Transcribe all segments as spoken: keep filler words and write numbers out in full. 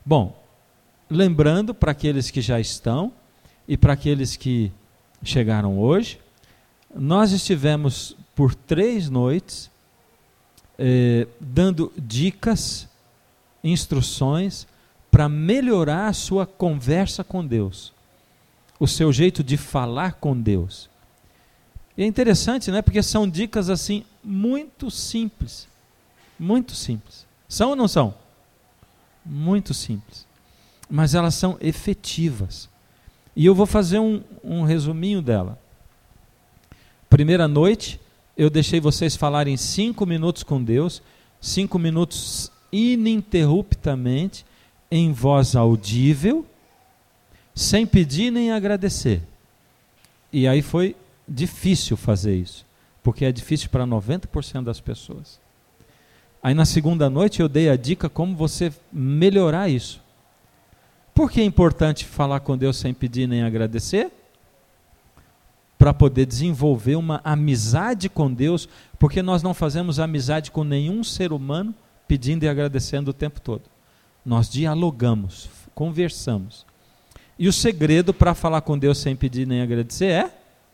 Bom, lembrando para aqueles que já estão e para aqueles que chegaram hoje, nós estivemos por três noites eh, dando dicas, instruções para melhorar a sua conversa com Deus, o seu jeito de falar com Deus. E é interessante, né? Porque são dicas assim muito simples, muito simples. São ou não são? Muito simples. Mas elas são efetivas. E eu vou fazer um, um resuminho dela. Primeira noite, eu deixei vocês falarem cinco minutos com Deus, cinco minutos ininterruptamente, em voz audível, sem pedir nem agradecer. E aí foi difícil fazer isso, porque é difícil para noventa por cento das pessoas. Aí na segunda noite eu dei a dica como você melhorar isso. Por que é importante falar com Deus sem pedir nem agradecer? Para poder desenvolver uma amizade com Deus, porque nós não fazemos amizade com nenhum ser humano pedindo e agradecendo o tempo todo. Nós dialogamos, conversamos. E o segredo para falar com Deus sem pedir nem agradecer é?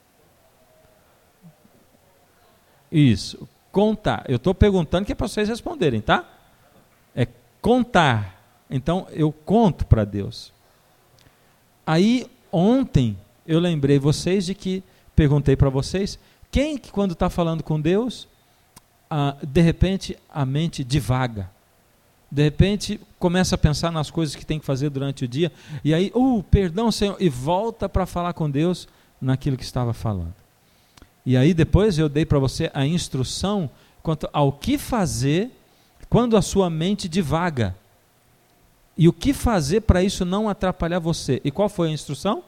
Isso, contar. Eu estou perguntando que é para vocês responderem, tá? É contar. Então, eu conto para Deus. Aí, ontem, eu lembrei vocês de que, perguntei para vocês, quem que quando está falando com Deus, ah, de repente a mente divaga. De repente, começa a pensar nas coisas que tem que fazer durante o dia, e aí, uh, perdão, Senhor, e volta para falar com Deus naquilo que estava falando. E aí depois eu dei para você a instrução quanto ao que fazer quando a sua mente divaga. E o que fazer para isso não atrapalhar você. E qual foi a instrução?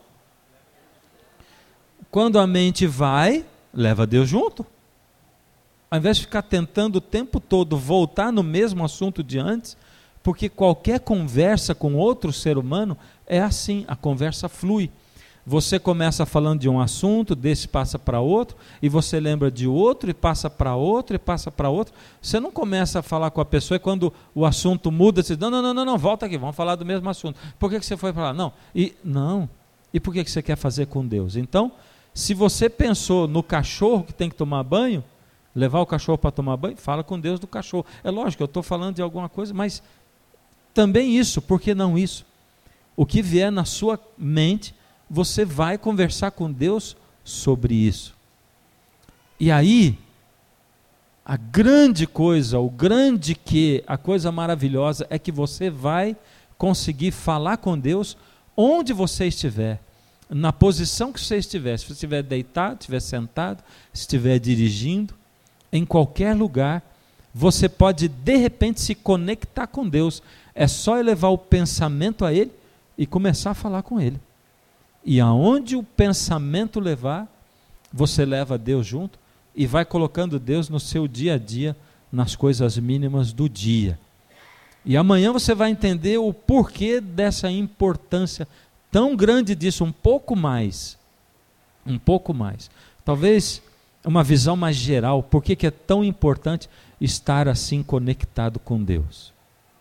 Quando a mente vai, leva Deus junto. Ao invés de ficar tentando o tempo todo voltar no mesmo assunto de antes, porque qualquer conversa com outro ser humano é assim, a conversa flui. Você começa falando de um assunto, desse passa para outro, e você lembra de outro, e passa para outro, e passa para outro. Você não começa a falar com a pessoa, e quando o assunto muda, você diz, não, não, não, não, volta aqui, vamos falar do mesmo assunto. Por que, que você foi para lá? Não. E, não. E por que, que você quer fazer com Deus? Então, se você pensou no cachorro que tem que tomar banho, levar o cachorro para tomar banho, fala com Deus do cachorro. É lógico, eu estou falando de alguma coisa, mas também isso, por que não isso? O que vier na sua mente, você vai conversar com Deus sobre isso. E aí, a grande coisa, o grande que, a coisa maravilhosa é que você vai conseguir falar com Deus onde você estiver, na posição que você estiver, se você estiver deitado, estiver sentado, se estiver dirigindo, em qualquer lugar, você pode de repente se conectar com Deus. É só elevar o pensamento a Ele e começar a falar com Ele. E aonde o pensamento levar, você leva Deus junto e vai colocando Deus no seu dia a dia, nas coisas mínimas do dia. E amanhã você vai entender o porquê dessa importância tão grande disso, um pouco mais, um pouco mais. Talvez uma visão mais geral, por que é tão importante estar assim conectado com Deus.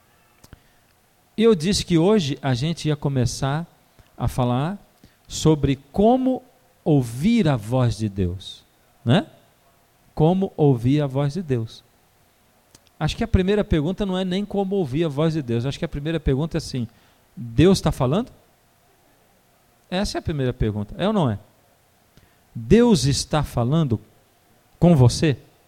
Eu disse que hoje a gente ia começar a falar sobre como ouvir a voz de Deus, né? Como ouvir a voz de Deus. Acho que a primeira pergunta não é nem como ouvir a voz de Deus, acho que a primeira pergunta é assim, Deus está falando? Essa é a primeira pergunta, é ou não é? Deus está falando com você?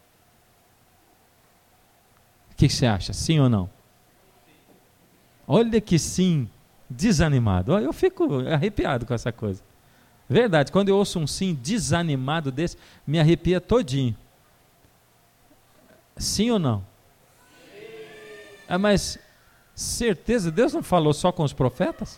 O que você acha, sim ou não? Olha que sim, desanimado. Eu fico arrepiado com essa coisa. Verdade, quando eu ouço um sim desanimado desse, me arrepia todinho. Sim ou não? Sim. Ah, mas certeza, Deus não falou só com os profetas?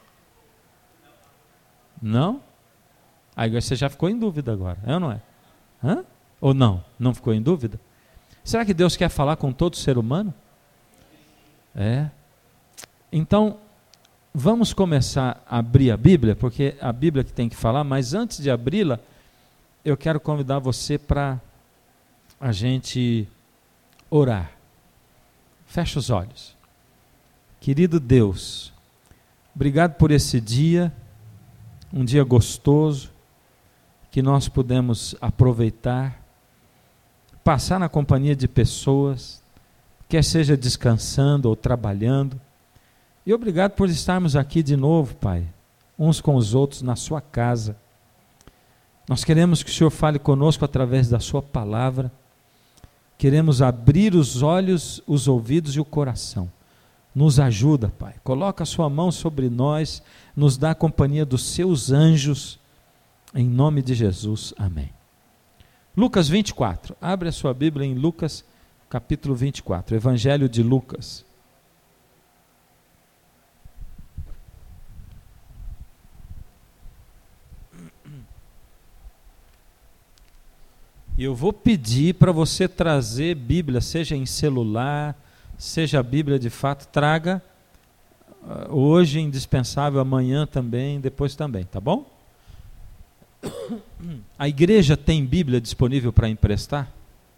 Não? Aí você já ficou em dúvida agora, é ou não é? Hã? Ou não? Não ficou em dúvida? Será que Deus quer falar com todo ser humano? É. Então, vamos começar a abrir a Bíblia, porque a Bíblia que tem que falar, mas antes de abri-la, eu quero convidar você para a gente orar. Fecha os olhos. Querido Deus, Obrigado por esse dia, um dia gostoso, que nós pudemos aproveitar, passar na companhia de pessoas, quer seja descansando ou trabalhando. E obrigado por estarmos aqui de novo, Pai, uns com os outros na sua casa. Nós queremos que o Senhor fale conosco através da sua palavra. Queremos abrir os olhos, os ouvidos e o coração. Nos ajuda, Pai. Coloca a sua mão sobre nós, nos dá a companhia dos seus anjos, em nome de Jesus. Amém. Lucas vinte e quatro. Abre a sua Bíblia em Lucas, capítulo vinte e quatro. Evangelho de Lucas. E eu vou pedir para você trazer Bíblia, seja em celular, seja a Bíblia de fato, traga uh, hoje, indispensável, amanhã também, depois também, tá bom? A igreja tem Bíblia disponível para emprestar?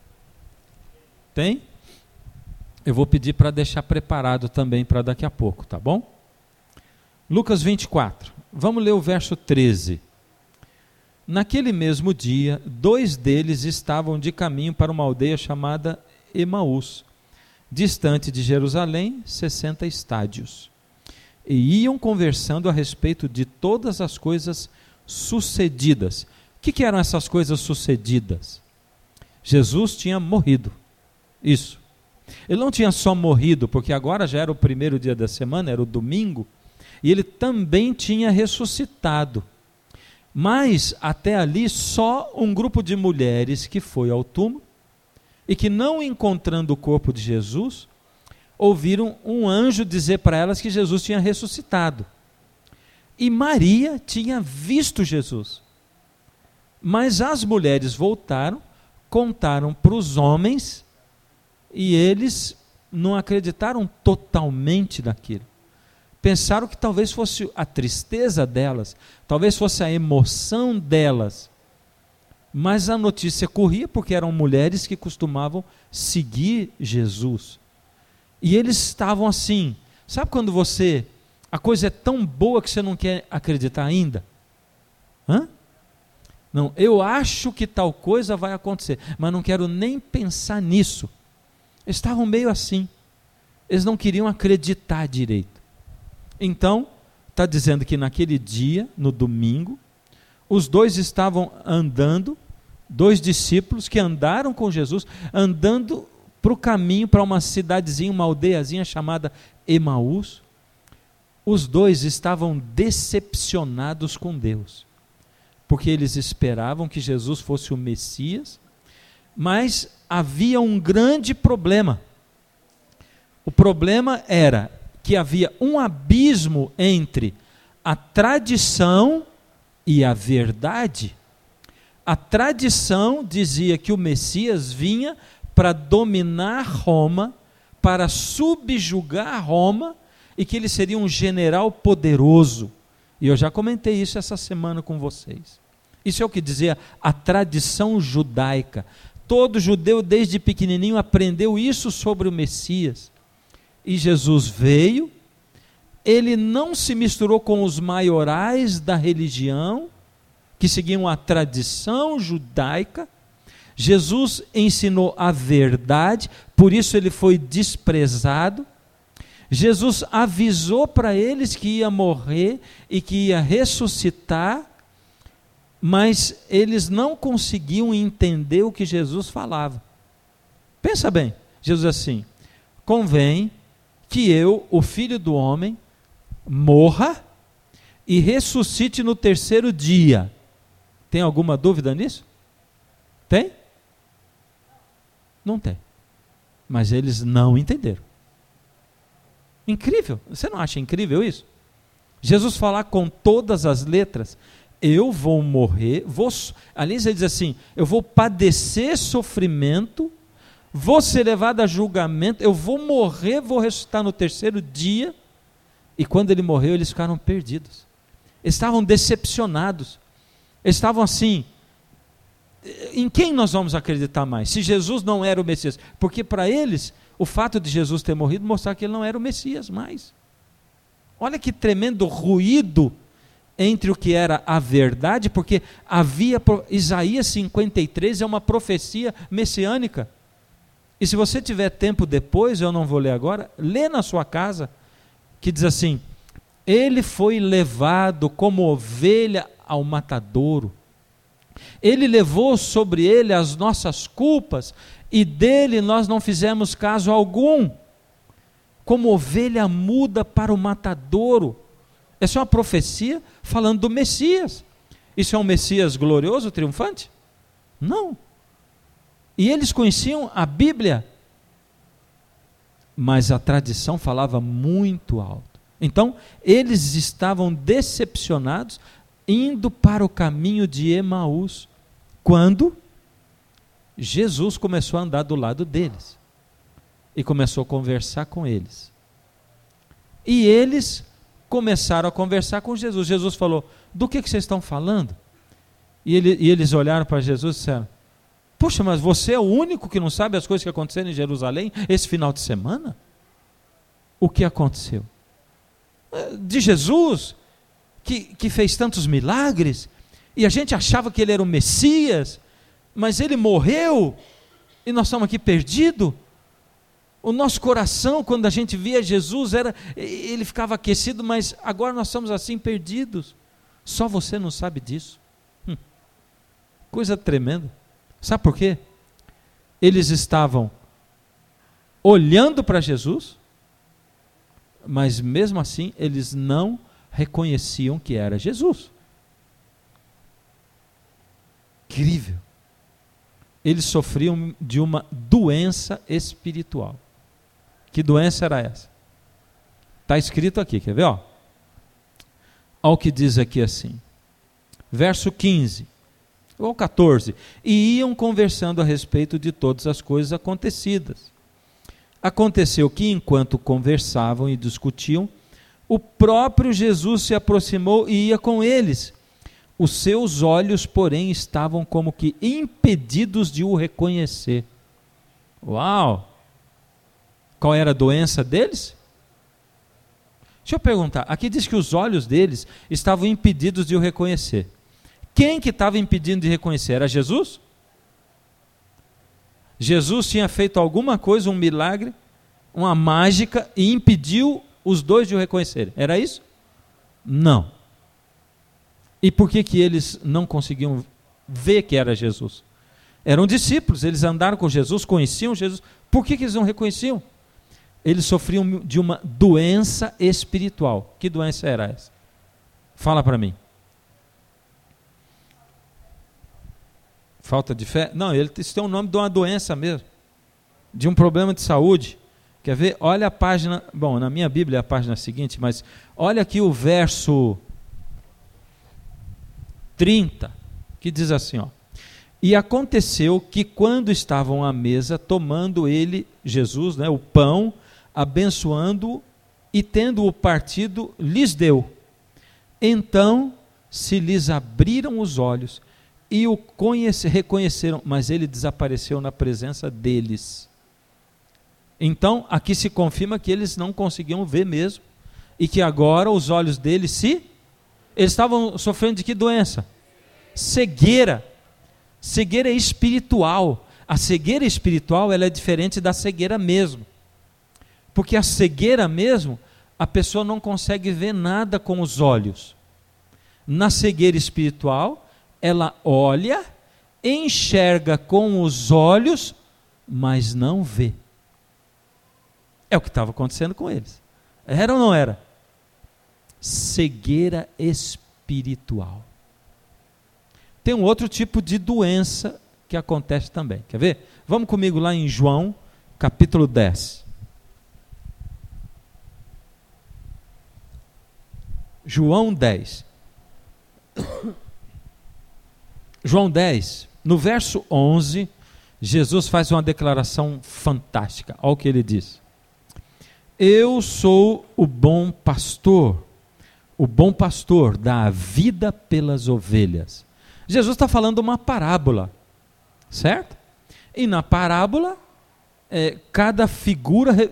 Tem? Eu vou pedir para deixar preparado também para daqui a pouco, tá bom? Lucas vinte e quatro, vamos ler o verso treze. Naquele mesmo dia, dois deles estavam de caminho para uma aldeia chamada Emaús, distante de Jerusalém, sessenta estádios. E iam conversando a respeito de todas as coisas sucedidas. O que, que eram essas coisas sucedidas? Jesus tinha morrido. Isso. Ele não tinha só morrido, porque agora já era o primeiro dia da semana, era o domingo, e ele também tinha ressuscitado. Mas até ali só um grupo de mulheres que foi ao túmulo e que, não encontrando o corpo de Jesus, ouviram um anjo dizer para elas que Jesus tinha ressuscitado. E Maria tinha visto Jesus. Mas as mulheres voltaram, contaram para os homens e eles não acreditaram totalmente naquilo. Pensaram que talvez fosse a tristeza delas, talvez fosse a emoção delas. Mas a notícia corria porque eram mulheres que costumavam seguir Jesus. E eles estavam assim, sabe quando você, a coisa é tão boa que você não quer acreditar ainda? Hã? Não, eu acho que tal coisa vai acontecer, mas não quero nem pensar nisso. Eles estavam meio assim, eles não queriam acreditar direito. Então, está dizendo que naquele dia, no domingo, os dois estavam andando, dois discípulos que andaram com Jesus, andando para o caminho, para uma cidadezinha, uma aldeiazinha chamada Emaús. Os dois estavam decepcionados com Deus, porque eles esperavam que Jesus fosse o Messias, mas havia um grande problema. O problema era que havia um abismo entre a tradição e a verdade. A tradição dizia que o Messias vinha para dominar Roma, para subjugar Roma, e que ele seria um general poderoso. E eu já comentei isso essa semana com vocês. Isso é o que dizia a tradição judaica. Todo judeu desde pequenininho aprendeu isso sobre o Messias. E Jesus veio, ele não se misturou com os maiorais da religião, que seguiam a tradição judaica. Jesus ensinou a verdade, por isso ele foi desprezado. Jesus avisou para eles que ia morrer e que ia ressuscitar, mas eles não conseguiam entender o que Jesus falava. Pensa bem, Jesus assim, convém que eu, o Filho do Homem, morra e ressuscite no terceiro dia. Tem alguma dúvida nisso? Tem? Não tem. Mas eles não entenderam. Incrível. Você não acha incrível isso? Jesus falar com todas as letras, eu vou morrer, vou, aliás ele diz assim, eu vou padecer sofrimento, vou ser levado a julgamento, eu vou morrer, vou ressuscitar no terceiro dia. E quando ele morreu, eles ficaram perdidos. Eles estavam decepcionados. Eles estavam assim, em quem nós vamos acreditar mais? Se Jesus não era o Messias. Porque para eles, o fato de Jesus ter morrido mostrava que ele não era o Messias mais. Olha que tremendo ruído entre o que era a verdade, porque havia, Isaías cinquenta e três é uma profecia messiânica. E se você tiver tempo depois, eu não vou ler agora, lê na sua casa, que diz assim: ele foi levado como ovelha ao matadouro, ele levou sobre ele as nossas culpas, e dele nós não fizemos caso algum, como ovelha muda para o matadouro. Essa é uma profecia falando do Messias. Isso é um Messias glorioso, triunfante? Não. E eles conheciam a Bíblia, mas a tradição falava muito alto. Então, eles estavam decepcionados, indo para o caminho de Emaús, quando Jesus começou a andar do lado deles, e começou a conversar com eles. E eles começaram a conversar com Jesus. Jesus falou: do que, que vocês estão falando? E, ele, e eles olharam para Jesus e disseram: puxa, mas você é o único que não sabe as coisas que aconteceram em Jerusalém esse final de semana? O que aconteceu? De Jesus, que, que fez tantos milagres, e a gente achava que ele era o Messias, mas ele morreu, e nós estamos aqui perdidos. O nosso coração, quando a gente via Jesus, era, ele ficava aquecido, mas agora nós estamos assim perdidos. Só você não sabe disso. Hum, coisa tremenda. Sabe por quê? Eles estavam olhando para Jesus, mas mesmo assim eles não reconheciam que era Jesus. Incrível. Eles sofriam de uma doença espiritual. Que doença era essa? Está escrito aqui, quer ver? Ó? Olha o que diz aqui assim, verso quinze, ou catorze. E iam conversando a respeito de todas as coisas acontecidas. Aconteceu que, enquanto conversavam e discutiam, o próprio Jesus se aproximou e ia com eles. Os seus olhos, porém, estavam como que impedidos de o reconhecer. Uau! Qual era a doença deles? Deixa eu perguntar, aqui diz que os olhos deles estavam impedidos de o reconhecer. Quem que estava impedindo de reconhecer? Era Jesus? Jesus tinha feito alguma coisa, um milagre, uma mágica, e impediu os dois de o reconhecerem. Era isso? Não. E por que que eles não conseguiam ver que era Jesus? Eram discípulos, eles andaram com Jesus, conheciam Jesus. Por que que eles não reconheciam? Eles sofriam de uma doença espiritual. Que doença era essa? Fala para mim. Falta de fé? Não, ele, isso tem o nome de uma doença mesmo, de um problema de saúde. Quer ver? Olha a página, bom, na minha Bíblia é a página seguinte, mas olha aqui o verso trinta, que diz assim, ó: e aconteceu que quando estavam à mesa, tomando ele, Jesus, né, o pão, abençoando-o e tendo-o partido, lhes deu. Então se lhes abriram os olhos e o conhece, reconheceram, mas ele desapareceu na presença deles. Então aqui se confirma que eles não conseguiam ver mesmo, e que agora os olhos deles se... Eles estavam sofrendo de que doença? Cegueira. Cegueira espiritual. A cegueira espiritual, ela é diferente da cegueira mesmo. Porque a cegueira mesmo, a pessoa não consegue ver nada com os olhos. Na cegueira espiritual, ela olha, enxerga com os olhos, mas não vê. É o que estava acontecendo com eles. Era ou não era? Cegueira espiritual. Tem um outro tipo de doença que acontece também. Quer ver? Vamos comigo lá em João, capítulo dez. João dez. João dez, no verso onze, Jesus faz uma declaração fantástica. Olha o que ele diz: eu sou o bom pastor, o bom pastor dá a vida pelas ovelhas. Jesus está falando uma parábola, certo? E na parábola, é, cada figura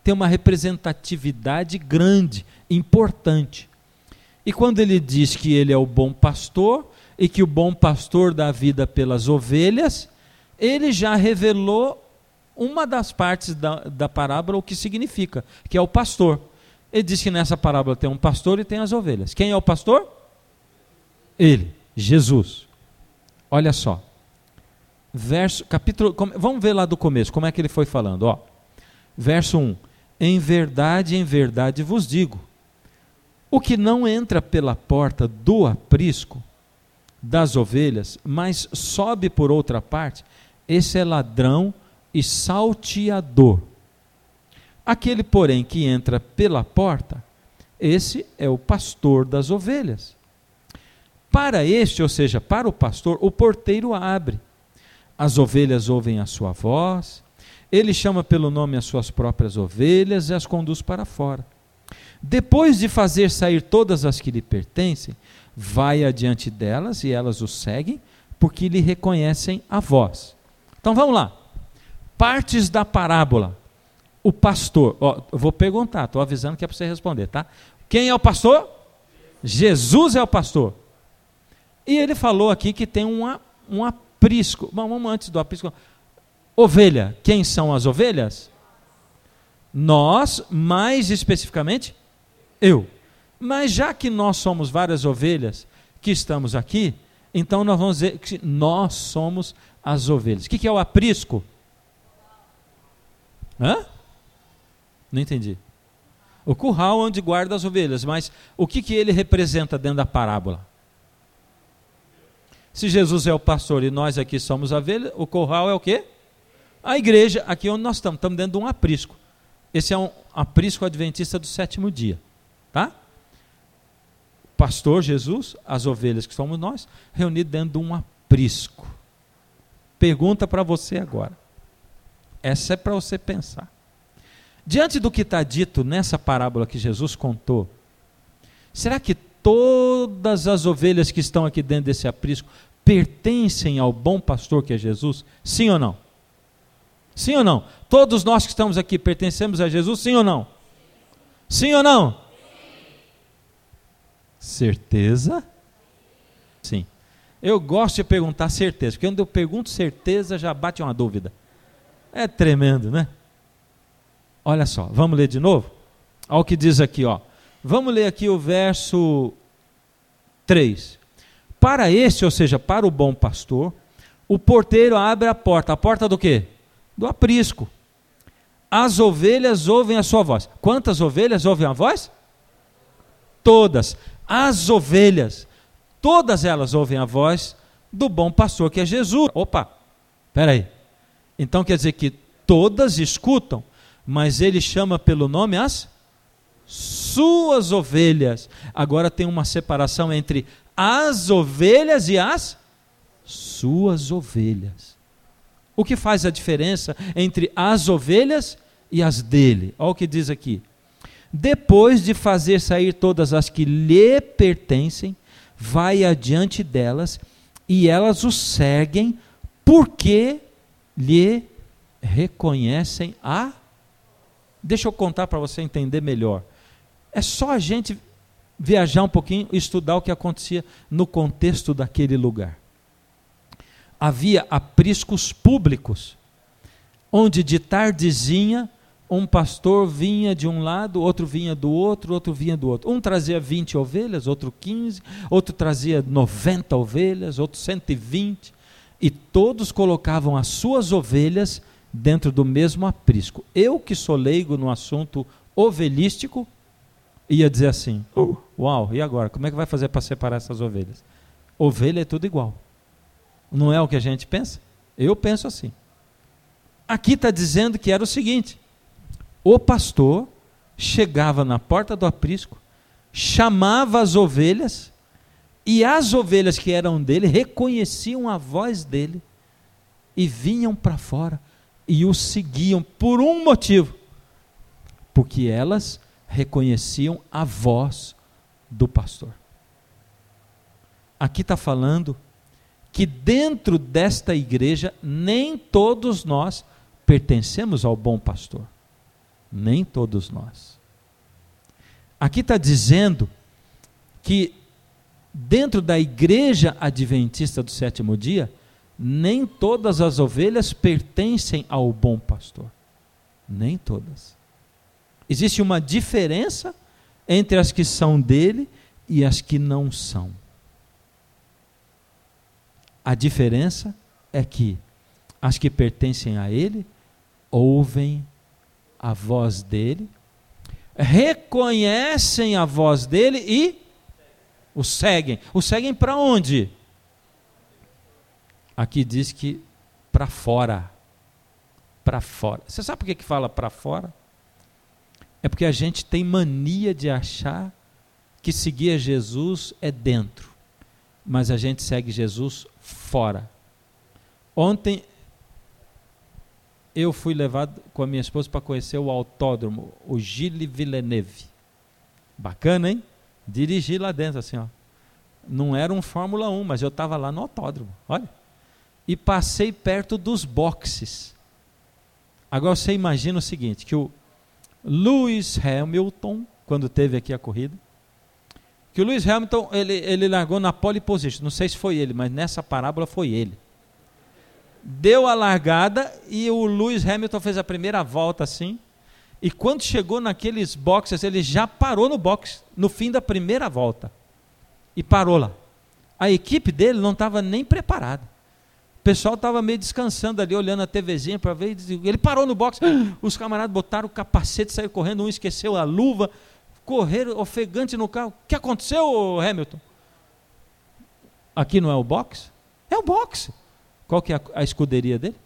tem uma representatividade grande, importante. E quando ele diz que ele é o bom pastor, e que o bom pastor dá vida pelas ovelhas, ele já revelou uma das partes da, da parábola, o que significa, que é o pastor. Ele diz que nessa parábola tem um pastor e tem as ovelhas. Quem é o pastor? Ele, Jesus. Olha só. Verso, capítulo, vamos ver lá do começo, como é que ele foi falando. Ó. Verso um. Em verdade, em verdade vos digo, o que não entra pela porta do aprisco das ovelhas, mas sobe por outra parte, esse é ladrão e salteador. Aquele, porém, que entra pela porta, esse é o pastor das ovelhas. Para este, ou seja, para o pastor, o porteiro abre. As ovelhas ouvem a sua voz, ele chama pelo nome as suas próprias ovelhas e as conduz para fora. Depois de fazer sair todas as que lhe pertencem, vai adiante delas e elas o seguem, porque lhe reconhecem a voz. Então vamos lá. Partes da parábola. O pastor, ó, eu vou perguntar, estou avisando que é para você responder, tá? Quem é o pastor? Jesus é o pastor. E ele falou aqui que tem uma, um aprisco. Bom, vamos antes do aprisco. Ovelha, quem são as ovelhas? Nós, mais especificamente, eu. Mas já que nós somos várias ovelhas que estamos aqui, então nós vamos dizer que nós somos as ovelhas. O que é o aprisco? Hã? Não entendi. O curral onde guarda as ovelhas, mas o que, que ele representa dentro da parábola? Se Jesus é o pastor e nós aqui somos a ovelha, o curral é o quê? A igreja, aqui onde nós estamos, estamos dentro de um aprisco. Esse é um aprisco adventista do sétimo dia, tá? Pastor Jesus, as ovelhas que somos nós, reunidos dentro de um aprisco. Pergunta para você agora. Essa é para você pensar. Diante do que está dito nessa parábola que Jesus contou, será que todas as ovelhas que estão aqui dentro desse aprisco pertencem ao bom pastor que é Jesus? Sim ou não? Sim ou não? Todos nós que estamos aqui pertencemos a Jesus, sim ou não? Sim ou não? Certeza? Sim. Eu gosto de perguntar certeza, porque quando eu pergunto certeza já bate uma dúvida. É tremendo, né? Olha só, vamos ler de novo? Olha o que diz aqui, ó. Vamos ler aqui o verso três. Para este, ou seja, para o bom pastor, o porteiro abre a porta. A porta do quê? Do aprisco. As ovelhas ouvem a sua voz. Quantas ovelhas ouvem a voz? Todas. As ovelhas, todas elas ouvem a voz do bom pastor que é Jesus. Opa, espera aí. Então quer dizer que todas escutam, mas ele chama pelo nome as suas ovelhas. Agora tem uma separação entre as ovelhas e as suas ovelhas. O que faz a diferença entre as ovelhas e as dele? Olha o que diz aqui. Depois de fazer sair todas as que lhe pertencem, vai adiante delas e elas o seguem porque lhe reconhecem a... Deixa eu contar para você entender melhor. É só a gente viajar um pouquinho e estudar o que acontecia no contexto daquele lugar. Havia apriscos públicos, onde de tardezinha um pastor vinha de um lado, outro vinha do outro, outro vinha do outro. Um trazia vinte ovelhas, outro quinze, outro trazia noventa ovelhas, outro cento e vinte, e todos colocavam as suas ovelhas dentro do mesmo aprisco. Eu, que sou leigo no assunto ovelhístico, ia dizer assim, uh, uau, e agora? Como é que vai fazer para separar essas ovelhas? Ovelha é tudo igual. Não é o que a gente pensa? Eu penso assim. Aqui está dizendo que era o seguinte: o pastor chegava na porta do aprisco, chamava as ovelhas, e as ovelhas que eram dele reconheciam a voz dele e vinham para fora e o seguiam por um motivo, porque elas reconheciam a voz do pastor. Aqui está falando que dentro desta igreja nem todos nós pertencemos ao bom pastor. Nem todos nós. Aqui está dizendo que dentro da igreja adventista do sétimo dia, nem todas as ovelhas pertencem ao bom pastor. Nem todas. Existe uma diferença entre as que são dele e as que não são. A diferença é que as que pertencem a ele ouvem a voz dele, reconhecem a voz dele e o seguem. O seguem para onde? Aqui diz que para fora. Para fora. Você sabe por que que fala para fora? É porque a gente tem mania de achar que seguir a Jesus é dentro, mas a gente segue Jesus fora. Ontem eu fui levado com a minha esposa para conhecer o autódromo, o Gilles Villeneuve. Bacana, hein? Dirigi lá dentro assim, ó. Não era um Fórmula um, mas eu estava lá no autódromo, olha. E passei perto dos boxes. Agora você imagina o seguinte, que o Lewis Hamilton, quando teve aqui a corrida, que o Lewis Hamilton, ele, ele largou na pole position, não sei se foi ele, mas nessa parábola foi ele. Deu a largada e o Lewis Hamilton fez a primeira volta assim, e quando chegou naqueles boxes, ele já parou no box, no fim da primeira volta, e parou lá. A equipe dele não estava nem preparada. O pessoal estava meio descansando ali, olhando a TVzinha para ver, ele parou no box, os camaradas botaram o capacete, saíram correndo, um esqueceu a luva, correram ofegante no carro. O que aconteceu, Hamilton? Aqui não é o box? É o box. Qual que é a, a escuderia dele?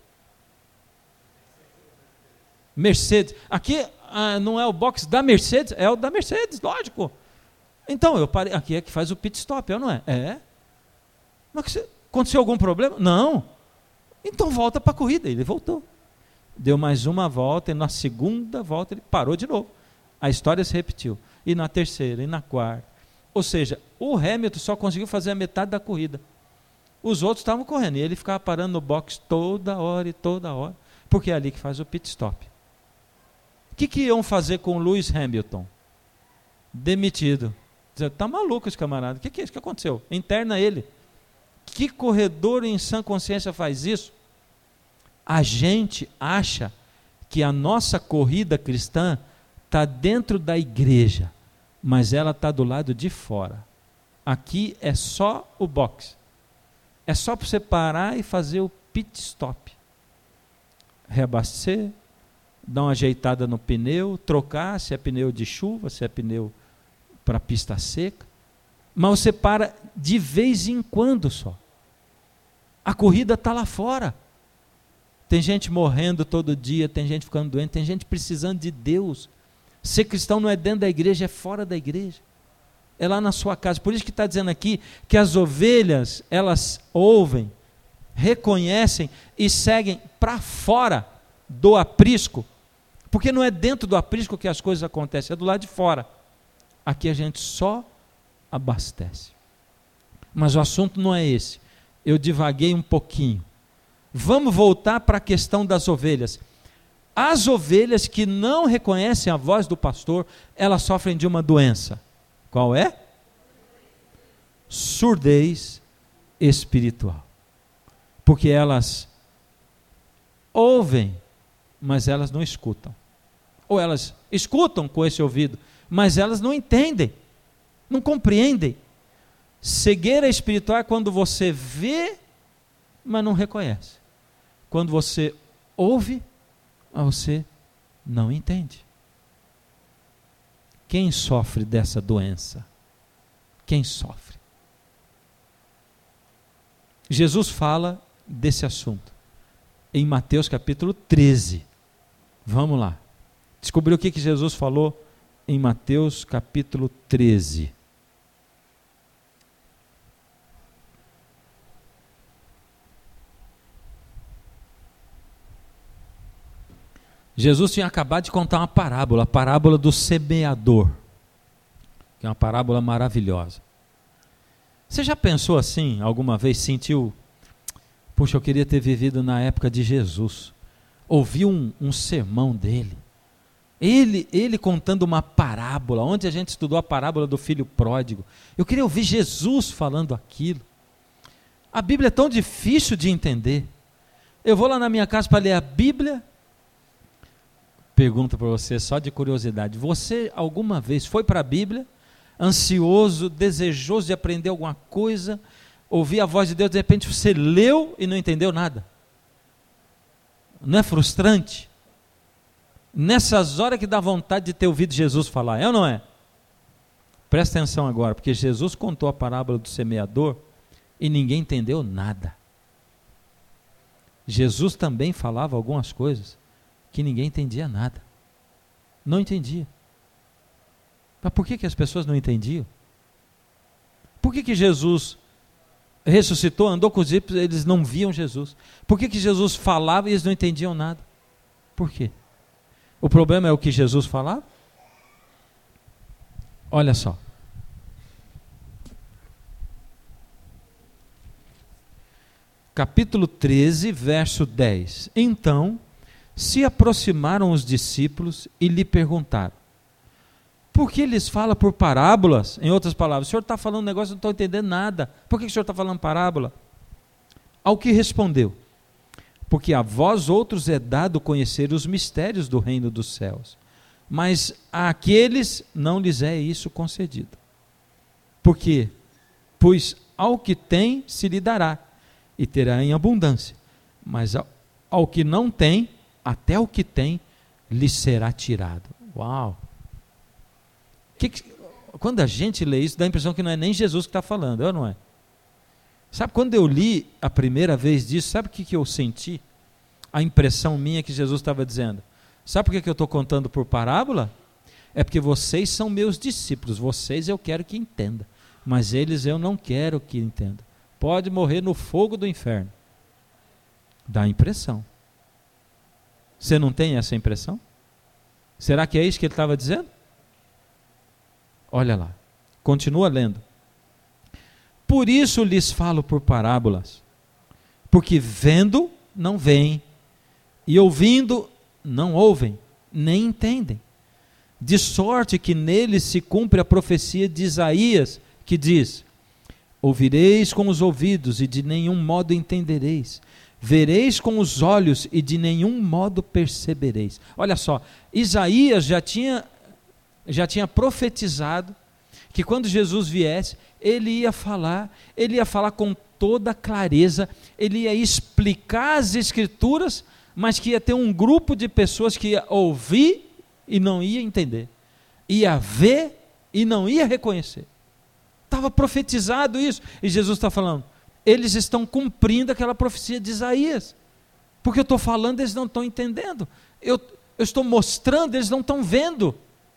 Mercedes. Aqui ah, não é o box da Mercedes, é o da Mercedes, lógico. Então, eu parei, aqui é que faz o pit stop, não é? É. Mas aconteceu algum problema? Não. Então volta para a corrida. Ele voltou. Deu mais uma volta e na segunda volta ele parou de novo. A história se repetiu. E na terceira, e na quarta. Ou seja, o Hamilton só conseguiu fazer a metade da corrida. Os outros estavam correndo, e ele ficava parando no box toda hora e toda hora, porque é ali que faz o pit stop. O que, que iam fazer com o Lewis Hamilton? Demitido. Está maluco esse camarada, o que, que é isso que aconteceu? Interna ele. Que corredor em sã consciência faz isso? A gente acha que a nossa corrida cristã está dentro da igreja, mas ela está do lado de fora. Aqui é só o box. É só para você parar e fazer o pit stop. Reabastecer, dar uma ajeitada no pneu, trocar, se é pneu de chuva, se é pneu para pista seca. Mas você para de vez em quando só. A corrida está lá fora. Tem gente morrendo todo dia, tem gente ficando doente, tem gente precisando de Deus. Ser cristão não é dentro da igreja, é fora da igreja. É lá na sua casa. Por isso que está dizendo aqui que as ovelhas, elas ouvem, reconhecem e seguem para fora do aprisco. Porque não é dentro do aprisco que as coisas acontecem, é do lado de fora. Aqui a gente só abastece. Mas o assunto não é esse. Eu divaguei um pouquinho. Vamos voltar para a questão das ovelhas. As ovelhas que não reconhecem a voz do pastor, elas sofrem de uma doença. Qual é? Surdez espiritual. Porque elas ouvem, mas elas não escutam. Ou elas escutam com esse ouvido, mas elas não entendem, não compreendem. Cegueira espiritual é quando você vê, mas não reconhece. Quando você ouve, mas você não entende. Quem sofre dessa doença? Quem sofre? Jesus fala desse assunto em Mateus capítulo treze. Vamos lá. Descobrir o que, que Jesus falou em Mateus capítulo treze. Jesus tinha acabado de contar uma parábola, a parábola do semeador, que é uma parábola maravilhosa. Você já pensou assim, alguma vez, sentiu, puxa, eu queria ter vivido na época de Jesus, ouvi um, um sermão dele, Ele, ele contando uma parábola, onde a gente estudou a parábola do filho pródigo. Eu queria ouvir Jesus falando aquilo. A Bíblia é tão difícil de entender. Eu vou lá na minha casa para ler a Bíblia. Pergunto para você, só de curiosidade. Você alguma vez foi para a Bíblia, ansioso, desejoso de aprender alguma coisa, ouvir a voz de Deus, de repente você leu e não entendeu nada? Não é frustrante? Nessas horas que dá vontade de ter ouvido Jesus falar, é ou não é? Presta atenção agora, porque Jesus contou a parábola do semeador e ninguém entendeu nada. Jesus também falava algumas coisas que ninguém entendia nada. Não entendia. Mas por que, que as pessoas não entendiam? Por que, que Jesus ressuscitou, andou com os discípulos, eles não viam Jesus? Por que, que Jesus falava e eles não entendiam nada? Por quê? O problema é o que Jesus falava? Olha só. Capítulo treze, verso dez. Então se aproximaram os discípulos e lhe perguntaram: por que lhes fala por parábolas? Em outras palavras, o senhor está falando um negócio, eu não estou entendendo nada. Por que o senhor está falando parábola? Ao que respondeu: porque a vós outros é dado conhecer os mistérios do reino dos céus, mas àqueles não lhes é isso concedido. Por quê? Pois ao que tem se lhe dará, e terá em abundância, mas ao, ao que não tem, até o que tem lhe será tirado. Uau! Que que, quando a gente lê isso, dá a impressão que não é nem Jesus que está falando, é ou não é? Sabe, quando eu li a primeira vez disso, sabe o que, que eu senti? A impressão minha que Jesus estava dizendo. Sabe por que, que eu estou contando por parábola? É porque vocês são meus discípulos, vocês eu quero que entendam, mas eles eu não quero que entendam. Pode morrer no fogo do inferno. Dá a impressão. Você não tem essa impressão? Será que é isso que ele estava dizendo? Olha lá, continua lendo. Por isso lhes falo por parábolas, porque vendo não veem, e ouvindo não ouvem, nem entendem. De sorte que neles se cumpre a profecia de Isaías, que diz: ouvireis com os ouvidos e de nenhum modo entendereis, vereis com os olhos e de nenhum modo percebereis. Olha só, Isaías já tinha, já tinha profetizado que quando Jesus viesse, ele ia falar, ele ia falar com toda clareza, ele ia explicar as Escrituras, mas que ia ter um grupo de pessoas que ia ouvir e não ia entender, ia ver e não ia reconhecer. Estava profetizado isso, e Jesus está falando, eles estão cumprindo aquela profecia de Isaías, porque eu estou falando, eles não estão entendendo, eu, eu estou mostrando, eles não estão vendo.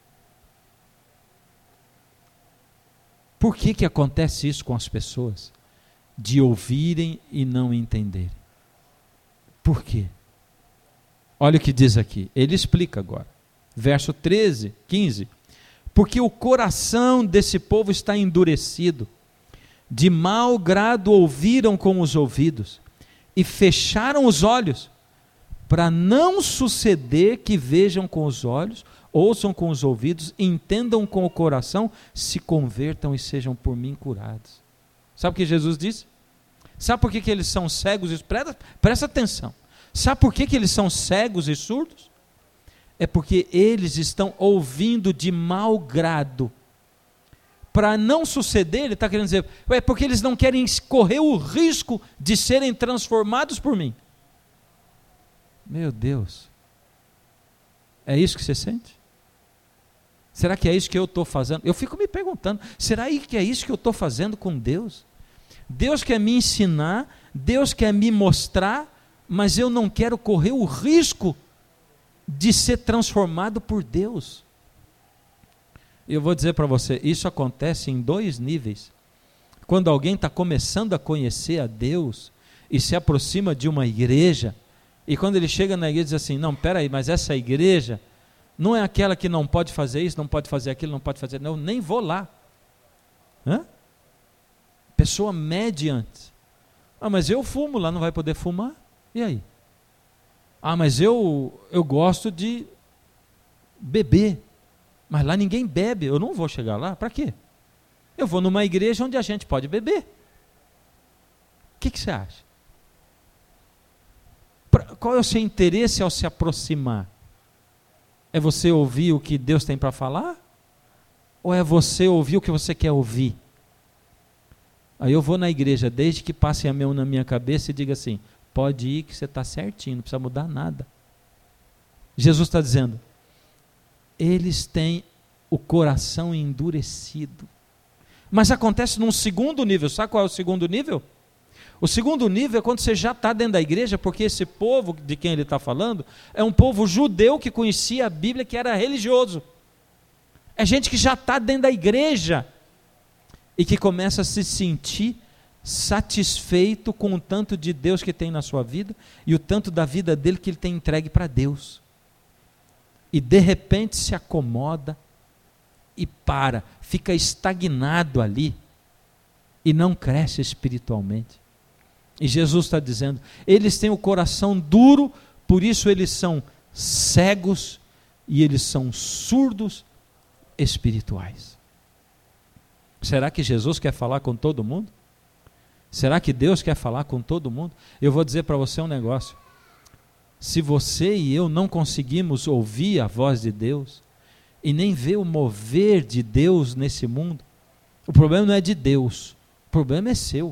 Por que que acontece isso com as pessoas? De ouvirem e não entenderem. Por quê? Olha o que diz aqui, ele explica agora, verso treze, quinze, porque o coração desse povo está endurecido, de mau grado ouviram com os ouvidos, e fecharam os olhos, para não suceder que vejam com os olhos, ouçam com os ouvidos, entendam com o coração, se convertam e sejam por mim curados. Sabe o que Jesus disse? Sabe por que, que eles são cegos e presta, presta atenção. Sabe por que, que eles são cegos e surdos? É porque eles estão ouvindo de mau grado. Para não suceder, ele está querendo dizer, é porque eles não querem correr o risco de serem transformados por mim. Meu Deus. É isso que você sente? Será que é isso que eu estou fazendo? Eu fico me perguntando, será que é isso que eu estou fazendo com Deus? Deus quer me ensinar, Deus quer me mostrar, mas eu não quero correr o risco de ser transformado por Deus. Eu vou dizer para você, isso acontece em dois níveis. Quando alguém está começando a conhecer a Deus e se aproxima de uma igreja, e quando ele chega na igreja e diz assim, não, peraí, mas essa igreja não é aquela que não pode fazer isso, não pode fazer aquilo, não pode fazer, não, eu nem vou lá. Hã? Pessoa mede antes. Ah, mas eu fumo lá, não vai poder fumar? E aí? Ah, mas eu, eu gosto de beber. Mas lá ninguém bebe, eu não vou chegar lá, para quê? Eu vou numa igreja onde a gente pode beber. O que, que você acha? Pra, qual é o seu interesse ao se aproximar? É você ouvir o que Deus tem para falar? Ou é você ouvir o que você quer ouvir? Aí eu vou na igreja, desde que passem a mão na minha cabeça e diga assim, pode ir que você está certinho, não precisa mudar nada. Jesus está dizendo, eles têm o coração endurecido. Mas acontece num segundo nível. Sabe qual é o segundo nível? O segundo nível é quando você já está dentro da igreja, porque esse povo de quem ele está falando é um povo judeu que conhecia a Bíblia, que era religioso. É gente que já está dentro da igreja e que começa a se sentir satisfeito com o tanto de Deus que tem na sua vida e o tanto da vida dele que ele tem entregue para Deus. E de repente se acomoda e para, fica estagnado ali e não cresce espiritualmente. E Jesus está dizendo, eles têm o coração duro, por isso eles são cegos e eles são surdos espirituais. Será que Jesus quer falar com todo mundo? Será que Deus quer falar com todo mundo? Eu vou dizer para você um negócio. Se você e eu não conseguimos ouvir a voz de Deus e nem ver o mover de Deus nesse mundo, o problema não é de Deus, o problema é seu.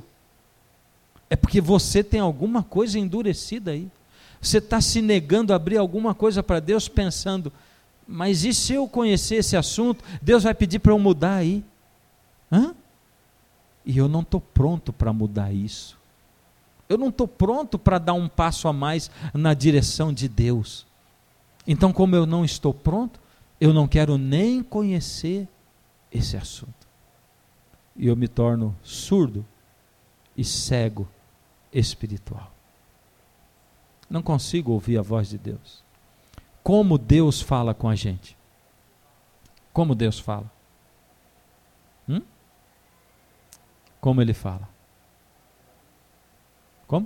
É porque você tem alguma coisa endurecida aí. Você está se negando a abrir alguma coisa para Deus pensando, mas e se eu conhecer esse assunto, Deus vai pedir para eu mudar aí? Hã? E eu não estou pronto para mudar isso. Eu não estou pronto para dar um passo a mais na direção de Deus. Então, como eu não estou pronto, eu não quero nem conhecer esse assunto. E eu me torno surdo e cego espiritual. Não consigo ouvir a voz de Deus. Como Deus fala com a gente? Como Deus fala? Hum? Como Ele fala? Como?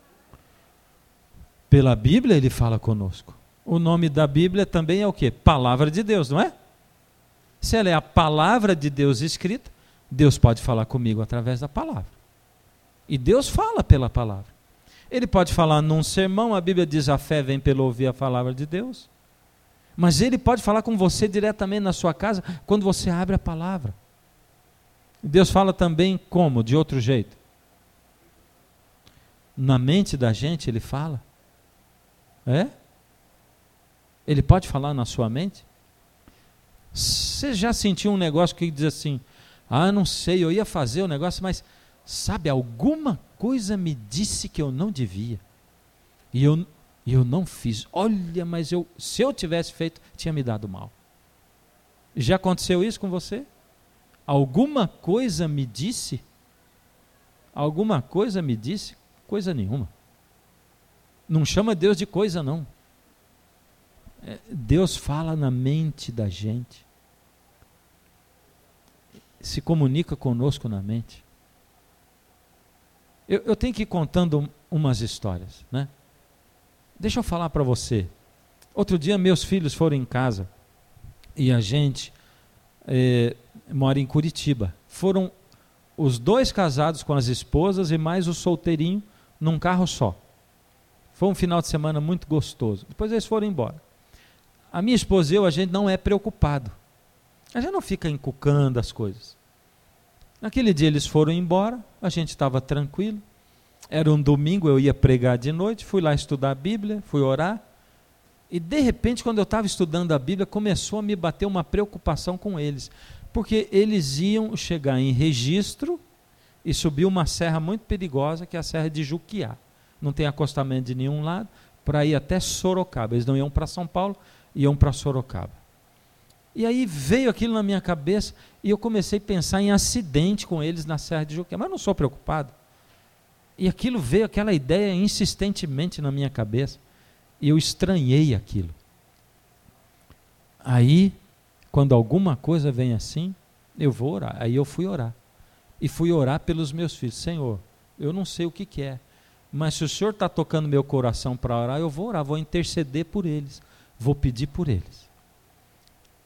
Pela Bíblia Ele fala conosco. O nome da Bíblia também é o quê? Palavra de Deus, não é? Se ela é a palavra de Deus escrita, Deus pode falar comigo através da palavra. E Deus fala pela palavra. Ele pode falar num sermão, a Bíblia diz a fé vem pelo ouvir a palavra de Deus. Mas Ele pode falar com você diretamente na sua casa, quando você abre a palavra. Deus fala também como? De outro jeito. Na mente da gente Ele fala. É? Ele pode falar na sua mente? Você já sentiu um negócio que diz assim, ah, não sei, eu ia fazer o negócio, mas sabe, alguma coisa me disse que eu não devia. E eu, eu não fiz. Olha, mas eu, se eu tivesse feito, tinha me dado mal. Já aconteceu isso com você? Alguma coisa me disse? Alguma coisa me disse? Coisa nenhuma. Não chama Deus de coisa, não. É, Deus fala na mente da gente. Se comunica conosco na mente. Eu, eu tenho que ir contando umas histórias, né? Deixa eu falar para você. Outro dia meus filhos foram em casa e a gente é, mora em Curitiba. Foram os dois casados com as esposas e mais o solteirinho num carro só. Foi um final de semana muito gostoso. Depois eles foram embora. A minha esposa e eu, a gente não é preocupado. A gente não fica encucando as coisas. Naquele dia eles foram embora, a gente estava tranquilo. Era um domingo, eu ia pregar de noite, fui lá estudar a Bíblia, fui orar. E de repente, quando eu estava estudando a Bíblia, começou a me bater uma preocupação com eles. Porque eles iam chegar em Registro e subir uma serra muito perigosa, que é a Serra de Juquiá. Não tem acostamento de nenhum lado, para ir até Sorocaba. Eles não iam para São Paulo, iam para Sorocaba. E aí veio aquilo na minha cabeça e eu comecei a pensar em acidente com eles na Serra de Juquiá, mas não sou preocupado. E aquilo veio, aquela ideia insistentemente na minha cabeça, e eu estranhei aquilo. Aí, quando alguma coisa vem assim, eu vou orar. Aí eu fui orar. E fui orar pelos meus filhos. Senhor, eu não sei o que, que é, mas se o Senhor está tocando meu coração para orar, eu vou orar, vou interceder por eles, vou pedir por eles.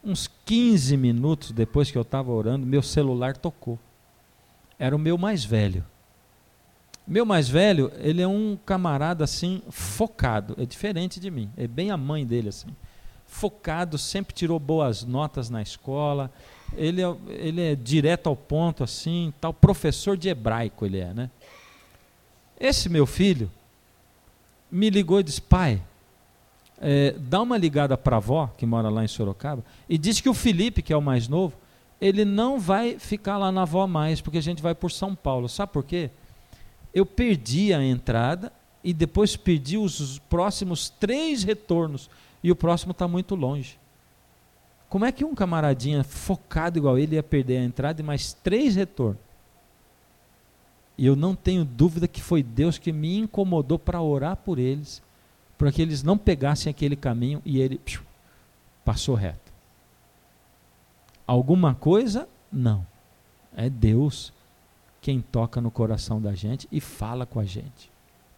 uns quinze minutos depois que eu estava orando, meu celular tocou. Era o meu mais velho. Meu mais velho, ele é um camarada assim, focado, é diferente de mim, é bem a mãe dele assim. Focado, sempre tirou boas notas na escola, ele é, ele é direto ao ponto assim, tal, professor de hebraico ele é, né? Esse meu filho me ligou e disse: pai, é, dá uma ligada para a avó, que mora lá em Sorocaba, e diz que o Felipe, que é o mais novo, ele não vai ficar lá na avó mais, porque a gente vai por São Paulo. Sabe por quê? Eu perdi a entrada e depois perdi os próximos três retornos, e o próximo está muito longe. Como é que um camaradinha focado igual ele ia perder a entrada e mais três retornos? E eu não tenho dúvida que foi Deus que me incomodou para orar por eles, para que eles não pegassem aquele caminho, e ele piu, passou reto. Alguma coisa? Não. É Deus quem toca no coração da gente e fala com a gente.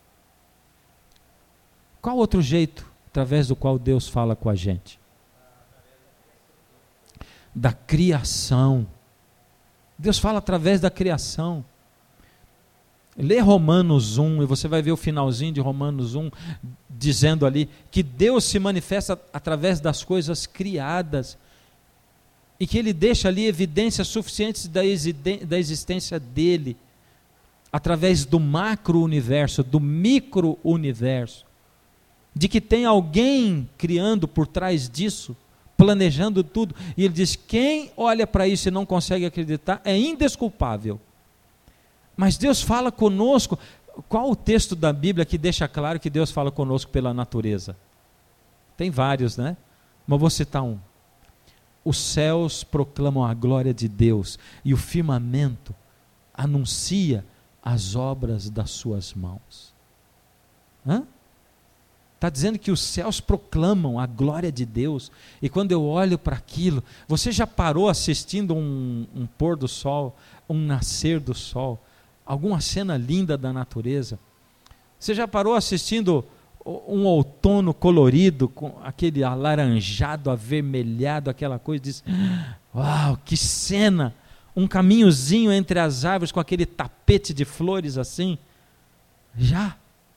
Qual outro jeito através do qual Deus fala com a gente? Da criação. Deus fala através da criação. Lê Romanos um e você vai ver o finalzinho de Romanos um dizendo ali que Deus se manifesta através das coisas criadas e que Ele deixa ali evidências suficientes da, da existência dEle através do macro-universo, do micro-universo, de que tem alguém criando por trás disso, planejando tudo, e Ele diz: quem olha para isso e não consegue acreditar é indesculpável. Mas Deus fala conosco. Qual o texto da Bíblia que deixa claro que Deus fala conosco pela natureza? Tem vários, né? Mas vou citar um. Os céus proclamam a glória de Deus e o firmamento anuncia as obras das suas mãos. Está dizendo que os céus proclamam a glória de Deus, e quando eu olho para aquilo, você já parou assistindo um, um pôr do sol, um nascer do sol, alguma cena linda da natureza? Você já parou assistindo um outono colorido, com aquele alaranjado, avermelhado, aquela coisa, diz: uau, que cena! Um caminhozinho entre as árvores com aquele tapete de flores assim. Já.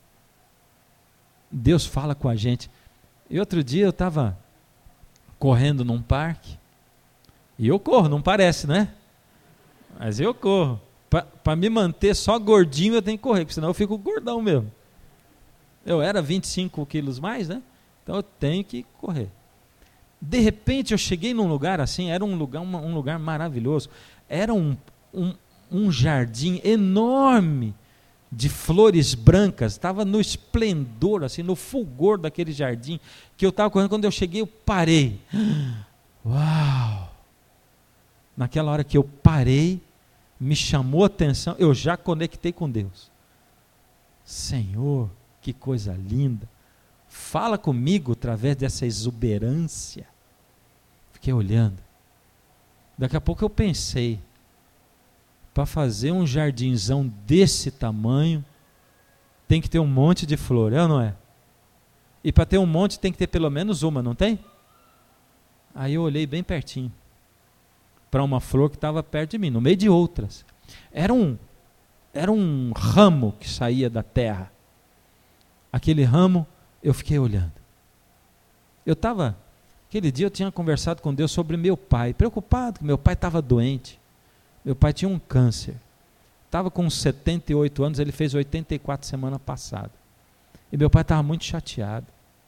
Deus fala com a gente. E outro dia eu estava correndo num parque, e eu corro, não parece, né? Mas eu corro. Para me manter só gordinho eu tenho que correr, porque senão eu fico gordão mesmo. Eu era vinte e cinco quilos mais, né? Então eu tenho que correr. De repente eu cheguei num lugar assim, era um lugar, uma, um lugar maravilhoso. Era um, um, um jardim enorme de flores brancas, estava no esplendor, assim, no fulgor daquele jardim, que eu estava correndo. Quando eu cheguei, eu parei. Uau! Naquela hora que eu parei, me chamou a atenção, eu já conectei com Deus. Senhor, que coisa linda, fala comigo através dessa exuberância. Fiquei olhando. Daqui a pouco eu pensei, para fazer um jardinzão desse tamanho, tem que ter um monte de flor, é ou não é? E para ter um monte tem que ter pelo menos uma, não tem? Aí eu olhei bem pertinho, para uma flor que estava perto de mim, no meio de outras. Era um, era um ramo que saía da terra. Aquele ramo, eu fiquei olhando. Eu estava, aquele dia eu tinha conversado com Deus sobre meu pai, preocupado, que meu pai estava doente. Meu pai tinha um câncer. Estava com setenta e oito anos, ele fez oitenta e quatro semana passada. E meu pai estava muito chateado.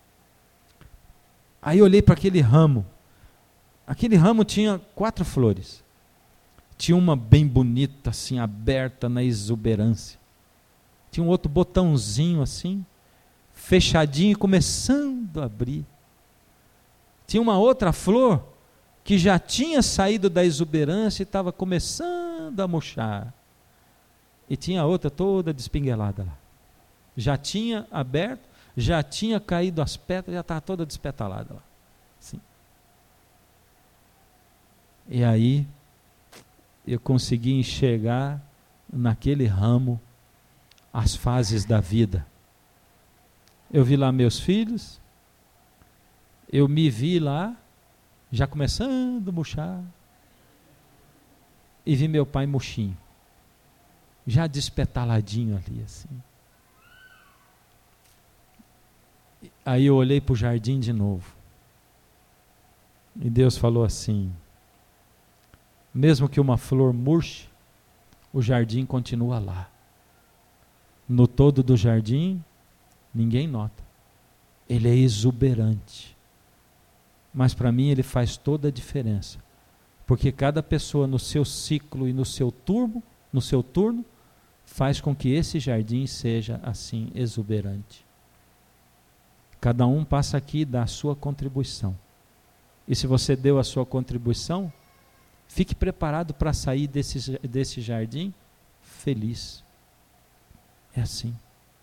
Aí eu olhei para aquele ramo. Aquele ramo tinha quatro flores. Tinha uma bem bonita, assim, aberta na exuberância. Tinha um outro botãozinho assim, fechadinho e começando a abrir. Tinha uma outra flor que já tinha saído da exuberância e estava começando a murchar. E tinha a outra toda despinguelada lá. Já tinha aberto, já tinha caído as pétalas, já estava toda despetalada lá. Assim. E aí, eu consegui enxergar naquele ramo as fases da vida. Eu vi lá meus filhos, eu me vi lá, já começando a murchar. E vi meu pai murchinho, já despetaladinho ali assim. Aí eu olhei para o jardim de novo. E Deus falou assim: mesmo que uma flor murche, o jardim continua lá. No todo do jardim, ninguém nota. Ele é exuberante. Mas para mim ele faz toda a diferença. Porque cada pessoa no seu ciclo e no seu turno, no seu turno, faz com que esse jardim seja assim exuberante. Cada um passa aqui e dá a sua contribuição. E se você deu a sua contribuição, fique preparado para sair desse, desse jardim feliz. É assim.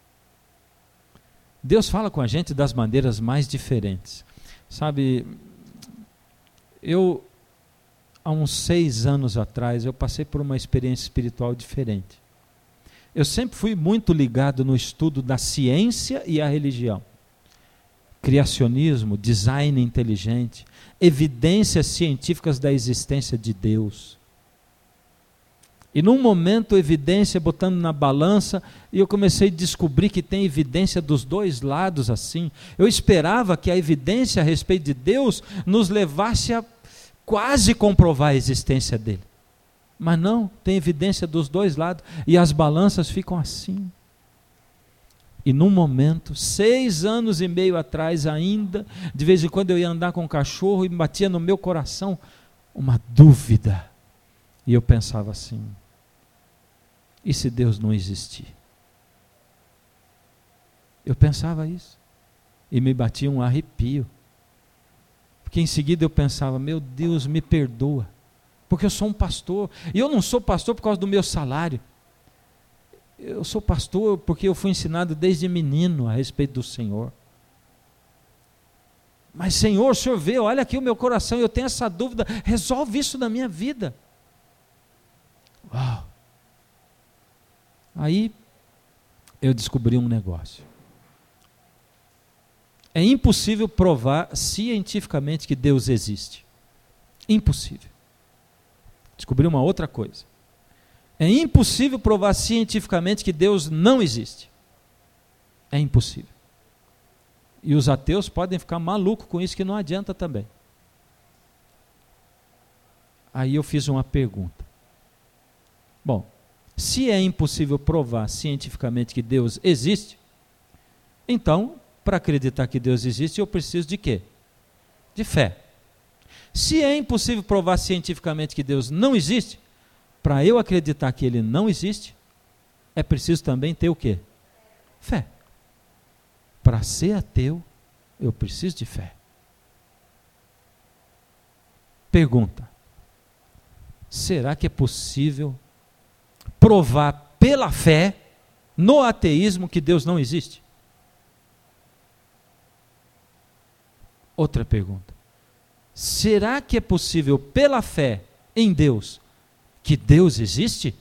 Deus fala com a gente das maneiras mais diferentes. Sabe, eu, há uns seis anos atrás, eu passei por uma experiência espiritual diferente. Eu sempre fui muito ligado no estudo da ciência e a religião. Criacionismo, design inteligente, evidências científicas da existência de Deus. E num momento, evidência botando na balança, e eu comecei a descobrir que tem evidência dos dois lados assim. Eu esperava que a evidência a respeito de Deus nos levasse a quase comprovar a existência dele. Mas não, tem evidência dos dois lados, e as balanças ficam assim. E num momento, seis anos e meio atrás ainda, de vez em quando eu ia andar com um cachorro e batia no meu coração uma dúvida. E eu pensava assim: e se Deus não existir? Eu pensava isso. E me batia um arrepio. Porque em seguida eu pensava: meu Deus, me perdoa. Porque eu sou um pastor. E eu não sou pastor por causa do meu salário. Eu sou pastor porque eu fui ensinado desde menino a respeito do Senhor. Mas Senhor, o Senhor vê, olha aqui o meu coração, eu tenho essa dúvida, resolve isso na minha vida. Uau! Aí eu descobri um negócio. É impossível provar cientificamente que Deus existe. Impossível. Descobri uma outra coisa. É impossível provar cientificamente que Deus não existe. É impossível. E os ateus podem ficar malucos com isso, que não adianta também. Aí eu fiz uma pergunta. Bom, se é impossível provar cientificamente que Deus existe, então, para acreditar que Deus existe, eu preciso de quê? De fé. Se é impossível provar cientificamente que Deus não existe, para eu acreditar que Ele não existe, é preciso também ter o quê? Fé. Para ser ateu, eu preciso de fé. Pergunta: será que é possível provar pela fé, no ateísmo, que Deus não existe? Outra pergunta: será que é possível pela fé em Deus, que Deus existe?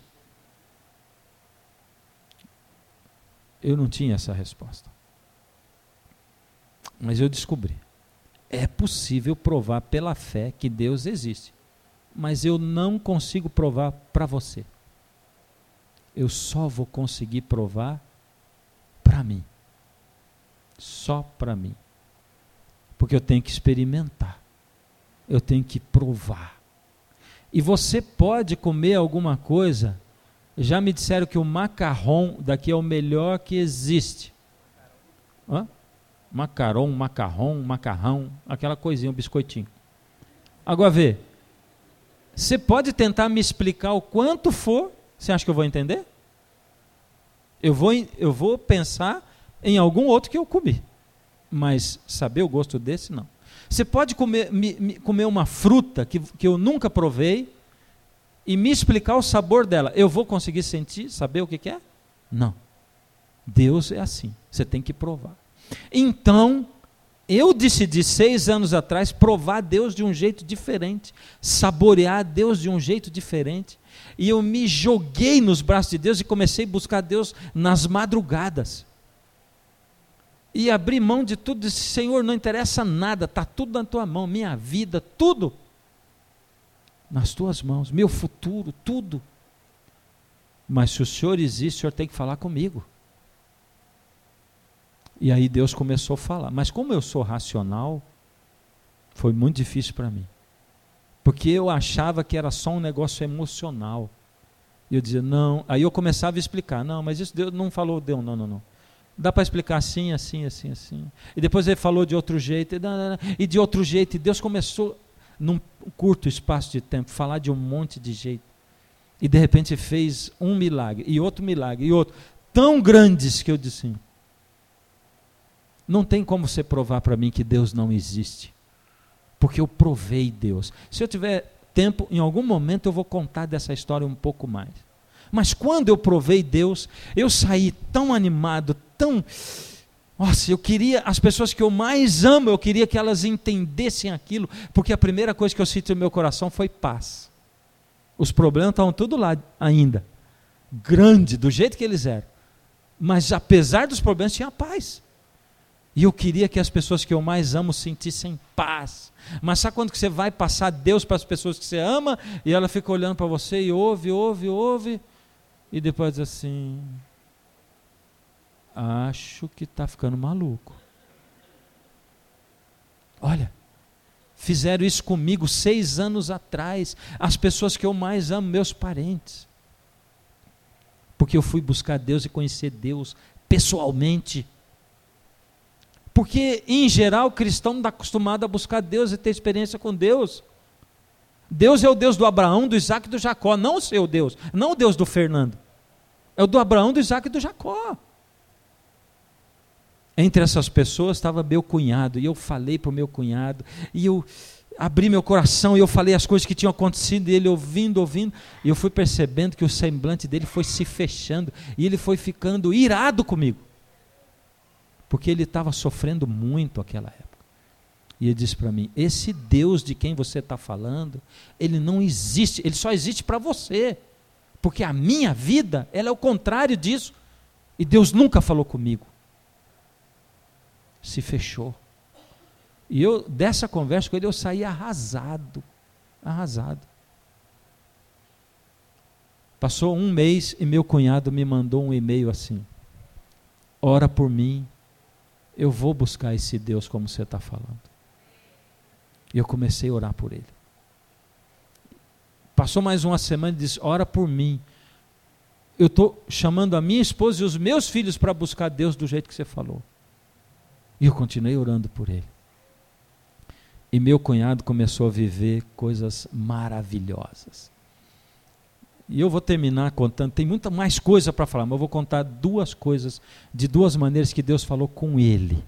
Eu não tinha essa resposta. Mas eu descobri. É possível provar pela fé que Deus existe. Mas eu não consigo provar para você. Eu só vou conseguir provar para mim. Só para mim. Porque eu tenho que experimentar. Eu tenho que provar. E você pode comer alguma coisa. Já me disseram que o macarrão daqui é o melhor que existe. Hã? Macaron, macarrão, macarrão, aquela coisinha, um biscoitinho. Agora vê, você pode tentar me explicar o quanto for, você acha que eu vou entender? Eu vou, eu vou pensar em algum outro que eu comi, mas saber o gosto desse, não. Você pode comer, me, me, comer uma fruta que, que eu nunca provei e me explicar o sabor dela. Eu vou conseguir sentir, saber o que, que é? Não. Deus é assim, você tem que provar. Então, eu decidi seis anos atrás provar Deus de um jeito diferente, saborear Deus de um jeito diferente, e eu me joguei nos braços de Deus e comecei a buscar Deus nas madrugadas. e abri mão de tudo, disse, Senhor, não interessa nada, está tudo na tua mão, minha vida, tudo nas tuas mãos, meu futuro, tudo. Mas se o Senhor existe, o Senhor tem que falar comigo. E aí Deus começou a falar. Mas como eu sou racional, foi muito difícil para mim. Porque eu achava que era só um negócio emocional. E eu dizia, não. Aí eu começava a explicar. Não, mas isso Deus não falou, Deus, não, não, não. Dá para explicar assim, assim, assim, assim. E depois ele falou de outro jeito, e de outro jeito. E Deus começou, num curto espaço de tempo, falar de um monte de jeito. E de repente fez um milagre, e outro milagre, e outro. Tão grandes que eu disse assim, não tem como você provar para mim que Deus não existe. Porque eu provei Deus. Se eu tiver tempo, em algum momento eu vou contar dessa história um pouco mais. Mas quando eu provei Deus, eu saí tão animado, tão... Nossa, eu queria, as pessoas que eu mais amo, eu queria que elas entendessem aquilo, porque a primeira coisa que eu senti no meu coração foi paz. Os problemas estavam tudo lá ainda, grande, do jeito que eles eram. Mas apesar dos problemas, tinha paz. E eu queria que as pessoas que eu mais amo sentissem paz. Mas sabe quando que você vai passar Deus para as pessoas que você ama, e ela fica olhando para você e ouve, ouve, ouve, e depois diz assim, acho que está ficando maluco. Olha, fizeram isso comigo seis anos atrás, as pessoas que eu mais amo, meus parentes. Porque eu fui buscar Deus e conhecer Deus pessoalmente. Porque, em geral, o cristão não está acostumado a buscar Deus e ter experiência com Deus. Deus é o Deus do Abraão, do Isaac e do Jacó, não o seu Deus, não o Deus do Fernando. É o do Abraão, do Isaac e do Jacó. Entre essas pessoas estava meu cunhado, e eu falei para o meu cunhado, e eu abri meu coração, e eu falei as coisas que tinham acontecido, e ele ouvindo, ouvindo, e eu fui percebendo que o semblante dele foi se fechando, e ele foi ficando irado comigo. Porque ele estava sofrendo muito naquela época. E ele disse para mim, esse Deus de quem você está falando, ele não existe, ele só existe para você. Porque a minha vida, ela é o contrário disso. E Deus nunca falou comigo. Se fechou. E eu, dessa conversa com ele, eu saí arrasado. Arrasado. Passou um mês e meu cunhado me mandou um e-mail assim, ora por mim, eu vou buscar esse Deus como você está falando. E eu comecei a orar por ele. Passou mais uma semana e disse, ora por mim. Eu estou chamando a minha esposa e os meus filhos para buscar Deus do jeito que você falou. E eu continuei orando por ele. E meu cunhado começou a viver coisas maravilhosas. E eu vou terminar contando, tem muita mais coisa para falar, mas eu vou contar duas coisas, de duas maneiras que Deus falou com ele.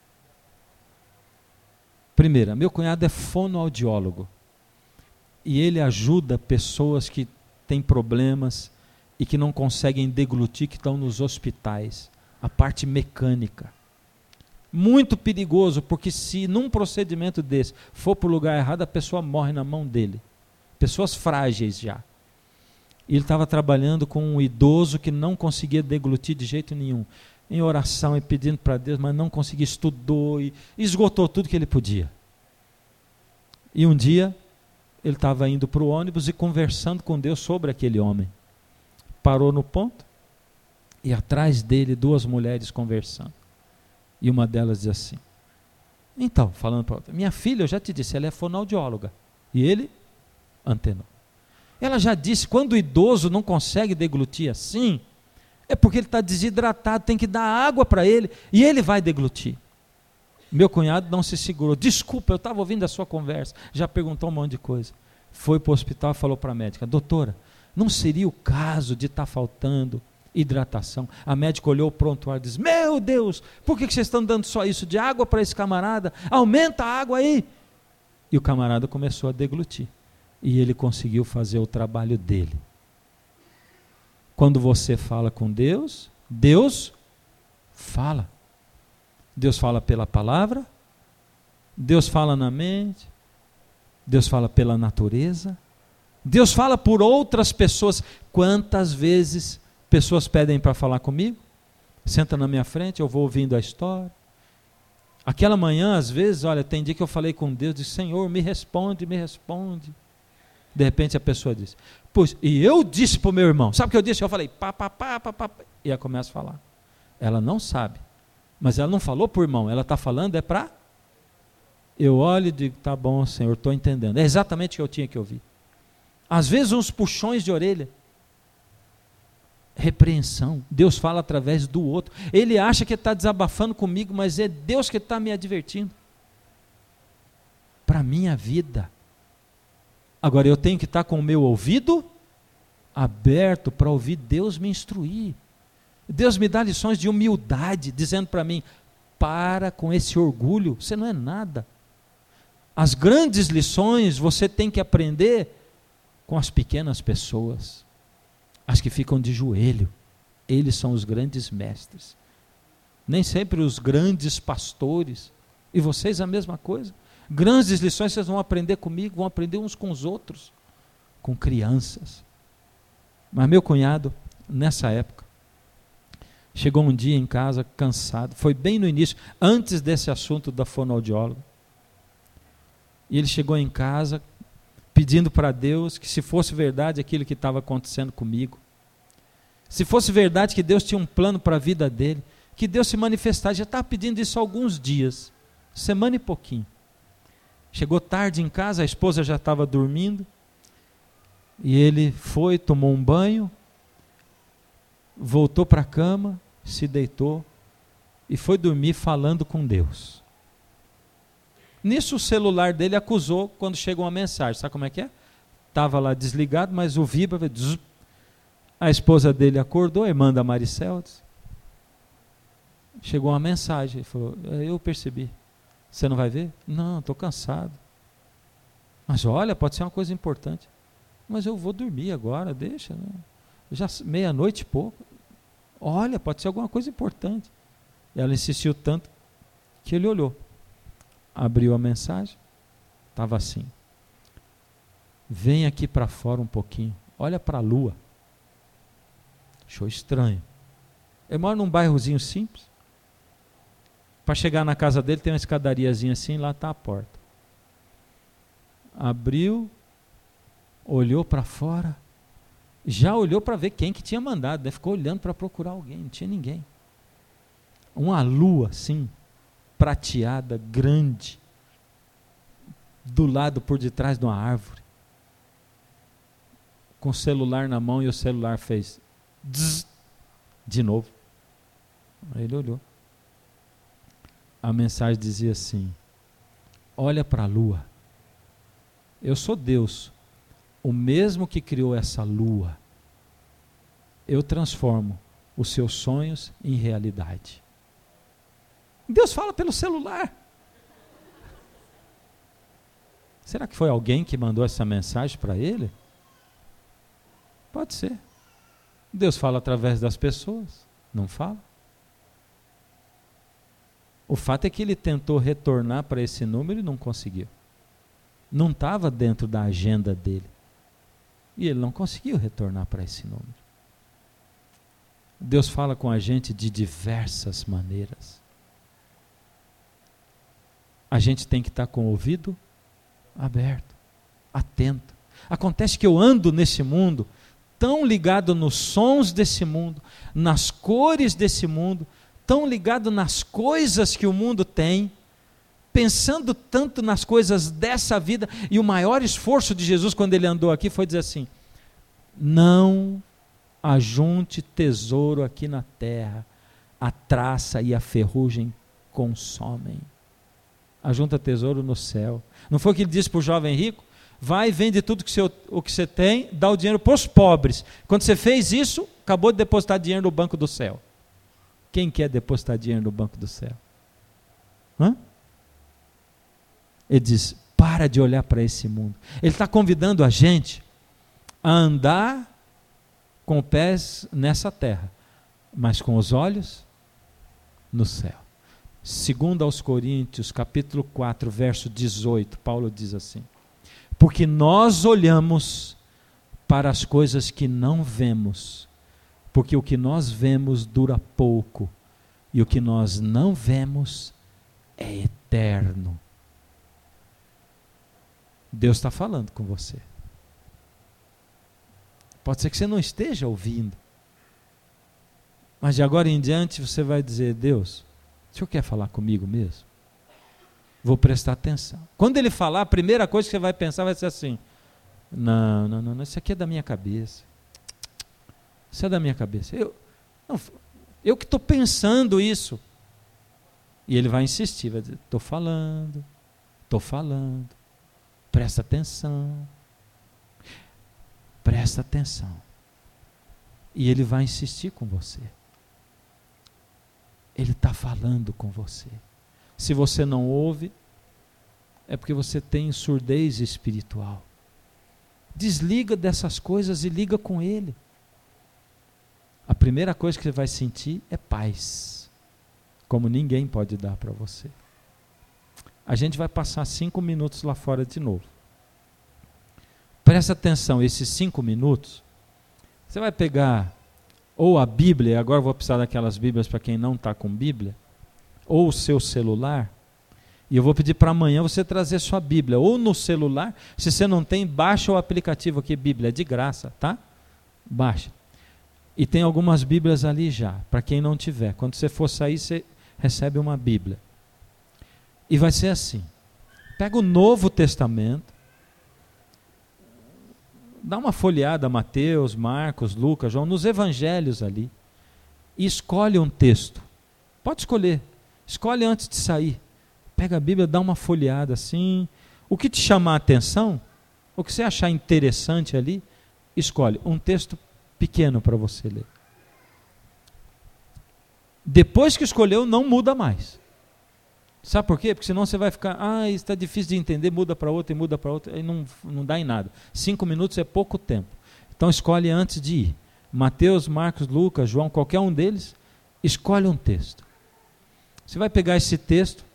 Primeira, meu cunhado é fonoaudiólogo. E ele ajuda pessoas que têm problemas e que não conseguem deglutir, que estão nos hospitais. A parte mecânica. Muito perigoso, porque se num procedimento desse for para o lugar errado, a pessoa morre na mão dele. Pessoas frágeis já. Ele estava trabalhando com um idoso que não conseguia deglutir de jeito nenhum, em oração e pedindo para Deus, mas não conseguia, estudou e esgotou tudo que ele podia. E um dia, ele estava indo para o ônibus e conversando com Deus sobre aquele homem. Parou no ponto, e atrás dele duas mulheres conversando. E uma delas diz assim, então, falando para outra, minha filha, eu já te disse, ela é fonoaudióloga. E ele antenou. Ela já disse, quando o idoso não consegue deglutir assim, é porque ele está desidratado, tem que dar água para ele, e ele vai deglutir. Meu cunhado não se segurou, desculpa, eu estava ouvindo a sua conversa, já perguntou um monte de coisa. Foi para o hospital e falou para a médica, doutora, não seria o caso de estar tá faltando hidratação? A médica olhou o prontuário e disse, meu Deus, por que, que vocês estão dando só isso de água para esse camarada? Aumenta a água aí. E o camarada começou a deglutir. E ele conseguiu fazer o trabalho dele. Quando você fala com Deus, Deus fala. Deus fala pela palavra, Deus fala na mente, Deus fala pela natureza, Deus fala por outras pessoas. Quantas vezes pessoas pedem para falar comigo? Senta na minha frente, eu vou ouvindo a história, Aquela manhã, às vezes, olha, tem dia que eu falei com Deus, disse, Senhor, me responde, me responde. De repente a pessoa diz, pois, e eu disse para o meu irmão, sabe o que eu disse? Eu falei, pá, pá, pá, pá, pá, e ela começa a falar. Ela não sabe, mas ela não falou para o irmão, ela está falando é para... Eu olho e digo, tá bom, Senhor, estou entendendo. É exatamente o que eu tinha que ouvir. Às vezes uns puxões de orelha. Repreensão. Deus fala através do outro. Ele acha que está desabafando comigo, mas é Deus que está me advertindo. Para a minha vida. Agora eu tenho que estar com o meu ouvido aberto para ouvir Deus me instruir. Deus me dá lições de humildade, dizendo para mim, para com esse orgulho, você não é nada. As grandes lições você tem que aprender com as pequenas pessoas, as que ficam de joelho. Eles são os grandes mestres. Nem sempre os grandes pastores. E vocês a mesma coisa. Grandes lições vocês vão aprender comigo, vão aprender uns com os outros, com crianças. Mas meu cunhado, nessa época, chegou um dia em casa cansado, foi bem no início, antes desse assunto da fonoaudióloga. E ele chegou em casa pedindo para Deus que se fosse verdade aquilo que estava acontecendo comigo, se fosse verdade que Deus tinha um plano para a vida dele, que Deus se manifestasse. Já estava pedindo isso há alguns dias, semana e pouquinho. Chegou tarde em casa, a esposa já estava dormindo, e ele foi, tomou um banho, voltou para a cama, se deitou e foi dormir falando com Deus. Nisso o celular dele acusou quando chega uma mensagem. Sabe como é que é? Estava lá desligado, mas o vibra. Zzz. A esposa dele acordou, a irmã da Maricel. Disse, chegou uma mensagem. Ele falou, eu percebi. Você não vai ver? Não, estou cansado. Mas olha, pode ser uma coisa importante. Mas eu vou dormir agora, deixa. Né? Já meia-noite e pouco. Olha, pode ser alguma coisa importante. E ela insistiu tanto que ele olhou. Abriu a mensagem, estava assim, vem aqui para fora um pouquinho, olha para a lua. Achou estranho. Eu moro num bairrozinho simples, para chegar na casa dele tem uma escadariazinha assim, lá está a porta. Abriu, olhou para fora, já olhou para ver quem que tinha mandado, né? Ficou olhando para procurar alguém, não tinha ninguém. Uma lua assim, prateada, grande, do lado por detrás de uma árvore, com o celular na mão, e o celular fez zzz, de novo. Aí ele olhou. A mensagem dizia assim, olha para a lua, eu sou Deus, o mesmo que criou essa lua, eu transformo os seus sonhos em realidade. Deus fala pelo celular. Será que foi alguém que mandou essa mensagem para ele? Pode ser. Deus fala através das pessoas, não fala? O fato é que ele tentou retornar para esse número e não conseguiu. Não estava dentro da agenda dele. E ele não conseguiu retornar para esse número. Deus fala com a gente de diversas maneiras. A gente tem que estar com o ouvido aberto, atento. Acontece que eu ando nesse mundo, tão ligado nos sons desse mundo, nas cores desse mundo, tão ligado nas coisas que o mundo tem, pensando tanto nas coisas dessa vida, e o maior esforço de Jesus quando ele andou aqui foi dizer assim, não ajunte tesouro aqui na terra, a traça e a ferrugem consomem. Ajunta tesouro no céu. Não foi o que ele disse para o jovem rico? Vai, vende tudo que você, o que você tem, dá o dinheiro para os pobres. Quando você fez isso, acabou de depositar dinheiro no banco do céu. Quem quer depositar dinheiro no banco do céu? Hã? Ele diz, para de olhar para esse mundo. Ele está convidando a gente a andar com os pés nessa terra, mas com os olhos no céu. Segundo aos Coríntios, capítulo quatro, verso dezoito, Paulo diz assim, porque nós olhamos para as coisas que não vemos, porque o que nós vemos dura pouco, e o que nós não vemos é eterno. Deus está falando com você. Pode ser que você não esteja ouvindo, mas de agora em diante você vai dizer: Deus, o Senhor quer falar comigo mesmo? Vou prestar atenção. Quando Ele falar, a primeira coisa que você vai pensar vai ser assim: não, não, não, isso aqui é da minha cabeça. Isso é da minha cabeça. Eu, não, eu que estou pensando isso. E Ele vai insistir, vai dizer: estou falando, estou falando, presta atenção, presta atenção. E Ele vai insistir com você. Ele está falando com você. Se você não ouve, é porque você tem surdez espiritual. Desliga dessas coisas e liga com Ele. A primeira coisa que você vai sentir é paz, como ninguém pode dar para você. A gente vai passar cinco minutos lá fora de novo. Presta atenção, esses cinco minutos, você vai pegar ou a Bíblia, agora eu vou precisar daquelas Bíblias para quem não está com Bíblia, ou o seu celular, e eu vou pedir para amanhã você trazer sua Bíblia, ou no celular, se você não tem, baixa o aplicativo aqui, Bíblia, é de graça, tá? Baixa. E tem algumas Bíblias ali já, para quem não tiver. Quando você for sair, você recebe uma Bíblia. E vai ser assim: pega o Novo Testamento, dá uma folheada, Mateus, Marcos, Lucas, João, nos evangelhos ali, e escolhe um texto. Pode escolher, escolhe antes de sair. Pega a Bíblia, dá uma folheada assim. O que te chamar a atenção, o que você achar interessante ali, escolhe um texto pequeno para você ler. Depois que escolheu, não muda mais. Sabe por quê? Porque senão você vai ficar, ah, isso está difícil de entender, muda para outra e muda para outra, e não, não dá em nada. Cinco minutos é pouco tempo. Então escolhe antes de ir. Mateus, Marcos, Lucas, João, qualquer um deles, escolhe um texto. Você vai pegar esse texto,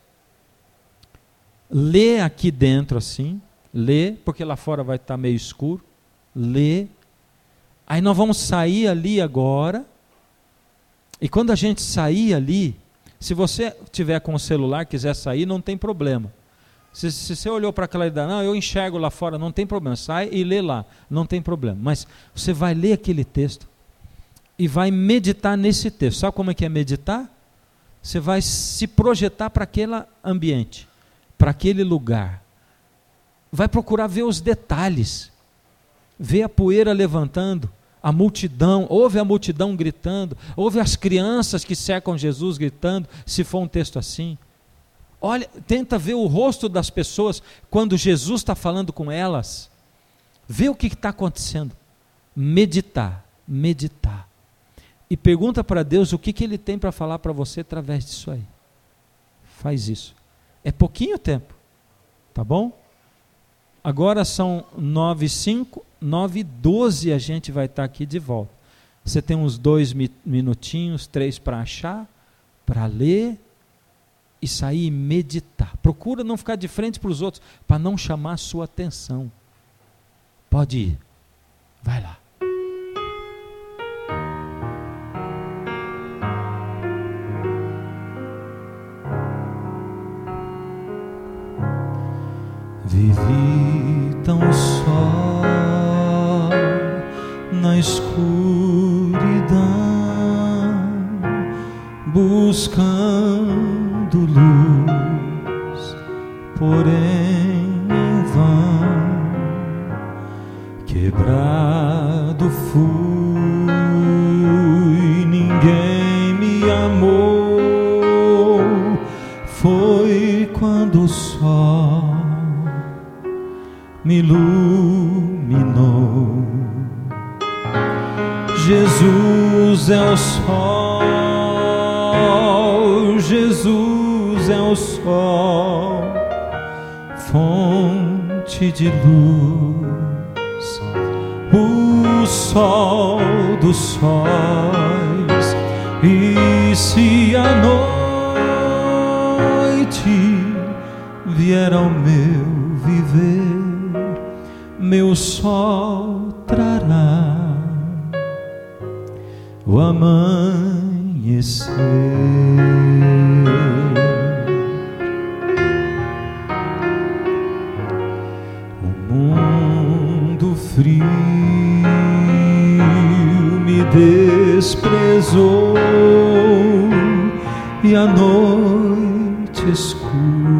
lê aqui dentro assim, lê, porque lá fora vai estar meio escuro, lê. Aí nós vamos sair ali agora, e quando a gente sair ali, se você tiver com o celular, quiser sair, não tem problema. Se, se você olhou para aquela ideia, não, eu enxergo lá fora, não tem problema, sai e lê lá, não tem problema. Mas você vai ler aquele texto e vai meditar nesse texto. Sabe como é que é meditar? Você vai se projetar para aquele ambiente, para aquele lugar. Vai procurar ver os detalhes, ver a poeira levantando, a multidão, ouve a multidão gritando, ouve as crianças que cercam Jesus gritando, se for um texto assim. Olha, tenta ver o rosto das pessoas quando Jesus está falando com elas. Vê o que está acontecendo. Meditar, meditar. E pergunta para Deus o que, que Ele tem para falar para você através disso aí. Faz isso. É pouquinho tempo, tá bom? Agora são nove e cinco, nove e doze a gente vai estar aqui de volta. Você tem uns dois minutinhos, três para achar, para ler e sair e meditar. Procura não ficar de frente para os outros, para não chamar a sua atenção. Pode ir, vai lá. Vivi tão só na escuridão, buscando luz, porém em vão. Quebrado fui, ninguém me amou. Foi quando o sol me iluminou. Jesus é o sol, Jesus é o sol, fonte de luz, o sol dos sóis. E se a noite vier ao meu viver, meu sol trará o amanhecer. desprezou e a noite escura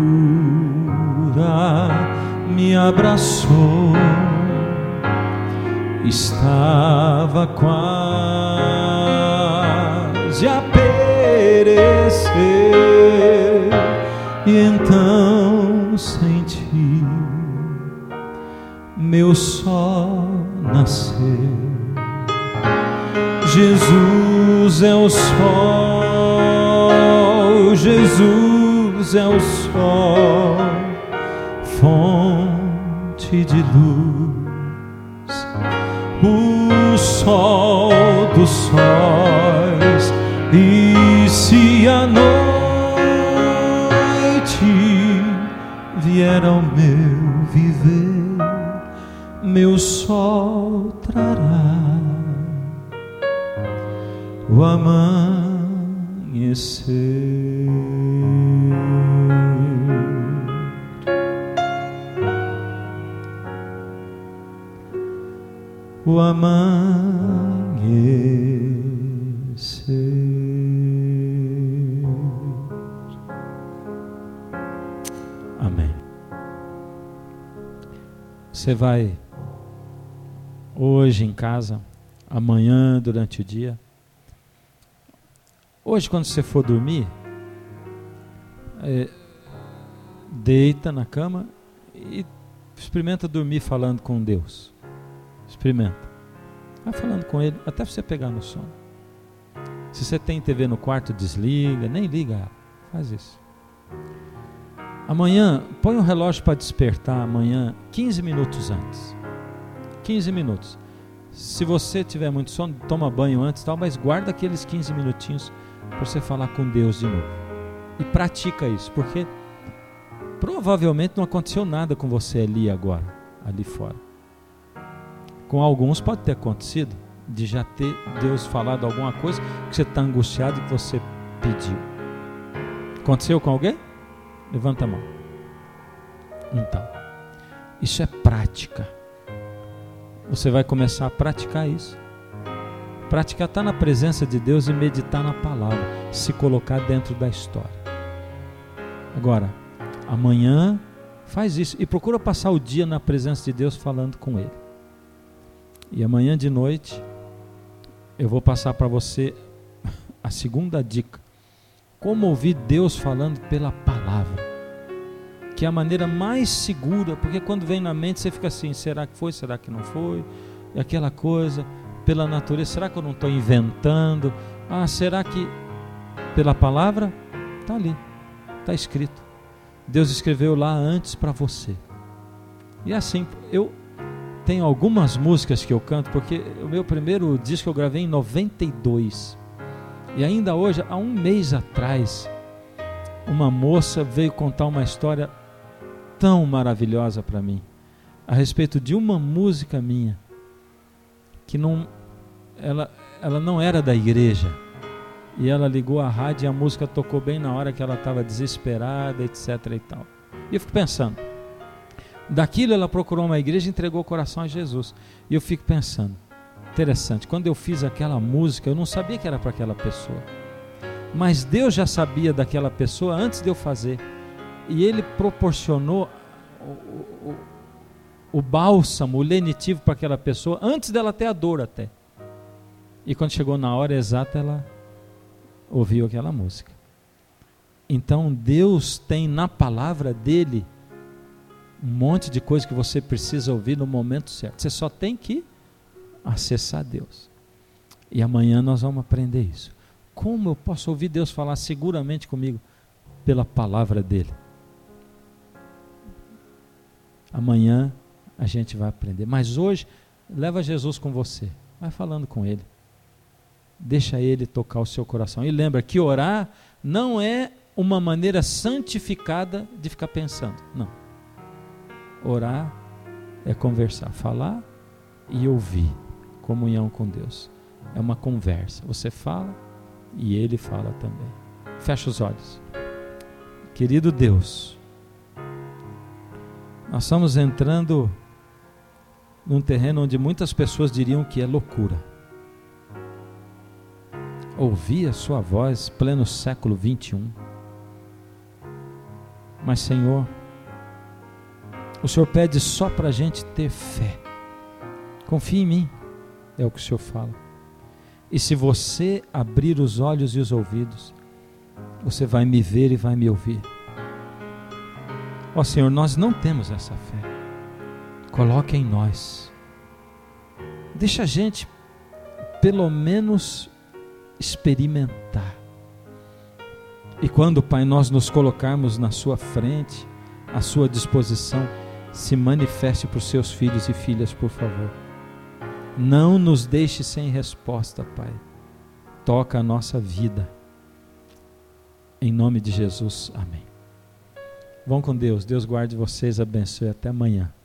me abraçou. Estava quase a perecer e então senti meu sol nascer. Jesus é o sol, Jesus é o sol, fonte de luz, o sol dos sóis. E se a noite vier ao meu viver, meu sol trará o amanhecer. O amanhecer. Amém. Você vai hoje em casa, amanhã durante o dia. Hoje, quando você for dormir, é, deita na cama e experimenta dormir falando com Deus. Experimenta. Vai falando com Ele até você pegar no sono. Se você tem T V no quarto, desliga, nem liga ela. Faz isso. Amanhã, põe um relógio para despertar amanhã quinze minutos antes. quinze minutos. Se você tiver muito sono, toma banho antes, tal, mas guarda aqueles quinze minutinhos para você falar com Deus de novo. E pratica isso, porque provavelmente não aconteceu nada com você ali agora, ali fora. Com alguns pode ter acontecido, de já ter Deus falado alguma coisa que você está angustiado e que você pediu. Aconteceu com alguém? Levanta a mão. Então, isso é prática. Você vai começar a praticar isso. Praticar estar na presença de Deus e meditar na palavra, se colocar dentro da história. Agora, amanhã faz isso e procura passar o dia na presença de Deus falando com Ele. E amanhã de noite eu vou passar para você a segunda dica: como ouvir Deus falando pela palavra, que é a maneira mais segura, porque quando vem na mente você fica assim, será que foi, será que não foi, e aquela coisa, pela natureza, será que eu não estou inventando, ah, será que, pela palavra, está ali, está escrito, Deus escreveu lá antes para você. E assim, eu tenho algumas músicas que eu canto, porque o meu primeiro disco eu gravei em noventa e dois, e ainda hoje, há um mês atrás, uma moça veio contar uma história tão maravilhosa para mim, a respeito de uma música minha, que não, ela, ela não era da igreja, e ela ligou a rádio e a música tocou bem na hora que ela estava desesperada, etc e tal. E eu fico pensando, daquilo ela procurou uma igreja e entregou o coração a Jesus. E eu fico pensando, interessante, quando eu fiz aquela música, eu não sabia que era para aquela pessoa, mas Deus já sabia daquela pessoa antes de eu fazer, e Ele proporcionou o, o, o bálsamo, o lenitivo para aquela pessoa, antes dela ter a dor até. E quando chegou na hora exata, ela ouviu aquela música. Então Deus tem na palavra dEle um monte de coisa que você precisa ouvir no momento certo. Você só tem que acessar Deus. E amanhã nós vamos aprender isso. Como eu posso ouvir Deus falar seguramente comigo? Pela palavra dEle. Amanhã a gente vai aprender. Mas hoje, leva Jesus com você. Vai falando com Ele. Deixa Ele tocar o seu coração. E lembra que orar não é uma maneira santificada de ficar pensando. Não. Orar é conversar, falar e ouvir. Comunhão com Deus. É uma conversa. Você fala e Ele fala também. Fecha os olhos. Querido Deus, nós estamos entrando num terreno onde muitas pessoas diriam que é loucura. ouvir a sua voz, pleno século vinte e um. Mas, Senhor, o Senhor pede só para a gente ter fé. Confia em mim, é o que o Senhor fala. E se você abrir os olhos e os ouvidos, você vai me ver e vai me ouvir. Ó Senhor, nós não temos essa fé. Coloque em nós. Deixa a gente, pelo menos, experimentar. E quando, Pai, nós nos colocarmos na sua frente, à sua disposição, se manifeste para os seus filhos e filhas, por favor. Não nos deixe sem resposta, Pai. Toca a nossa vida. Em nome de Jesus, amém. Vão com Deus. Deus guarde vocês, abençoe. Até amanhã.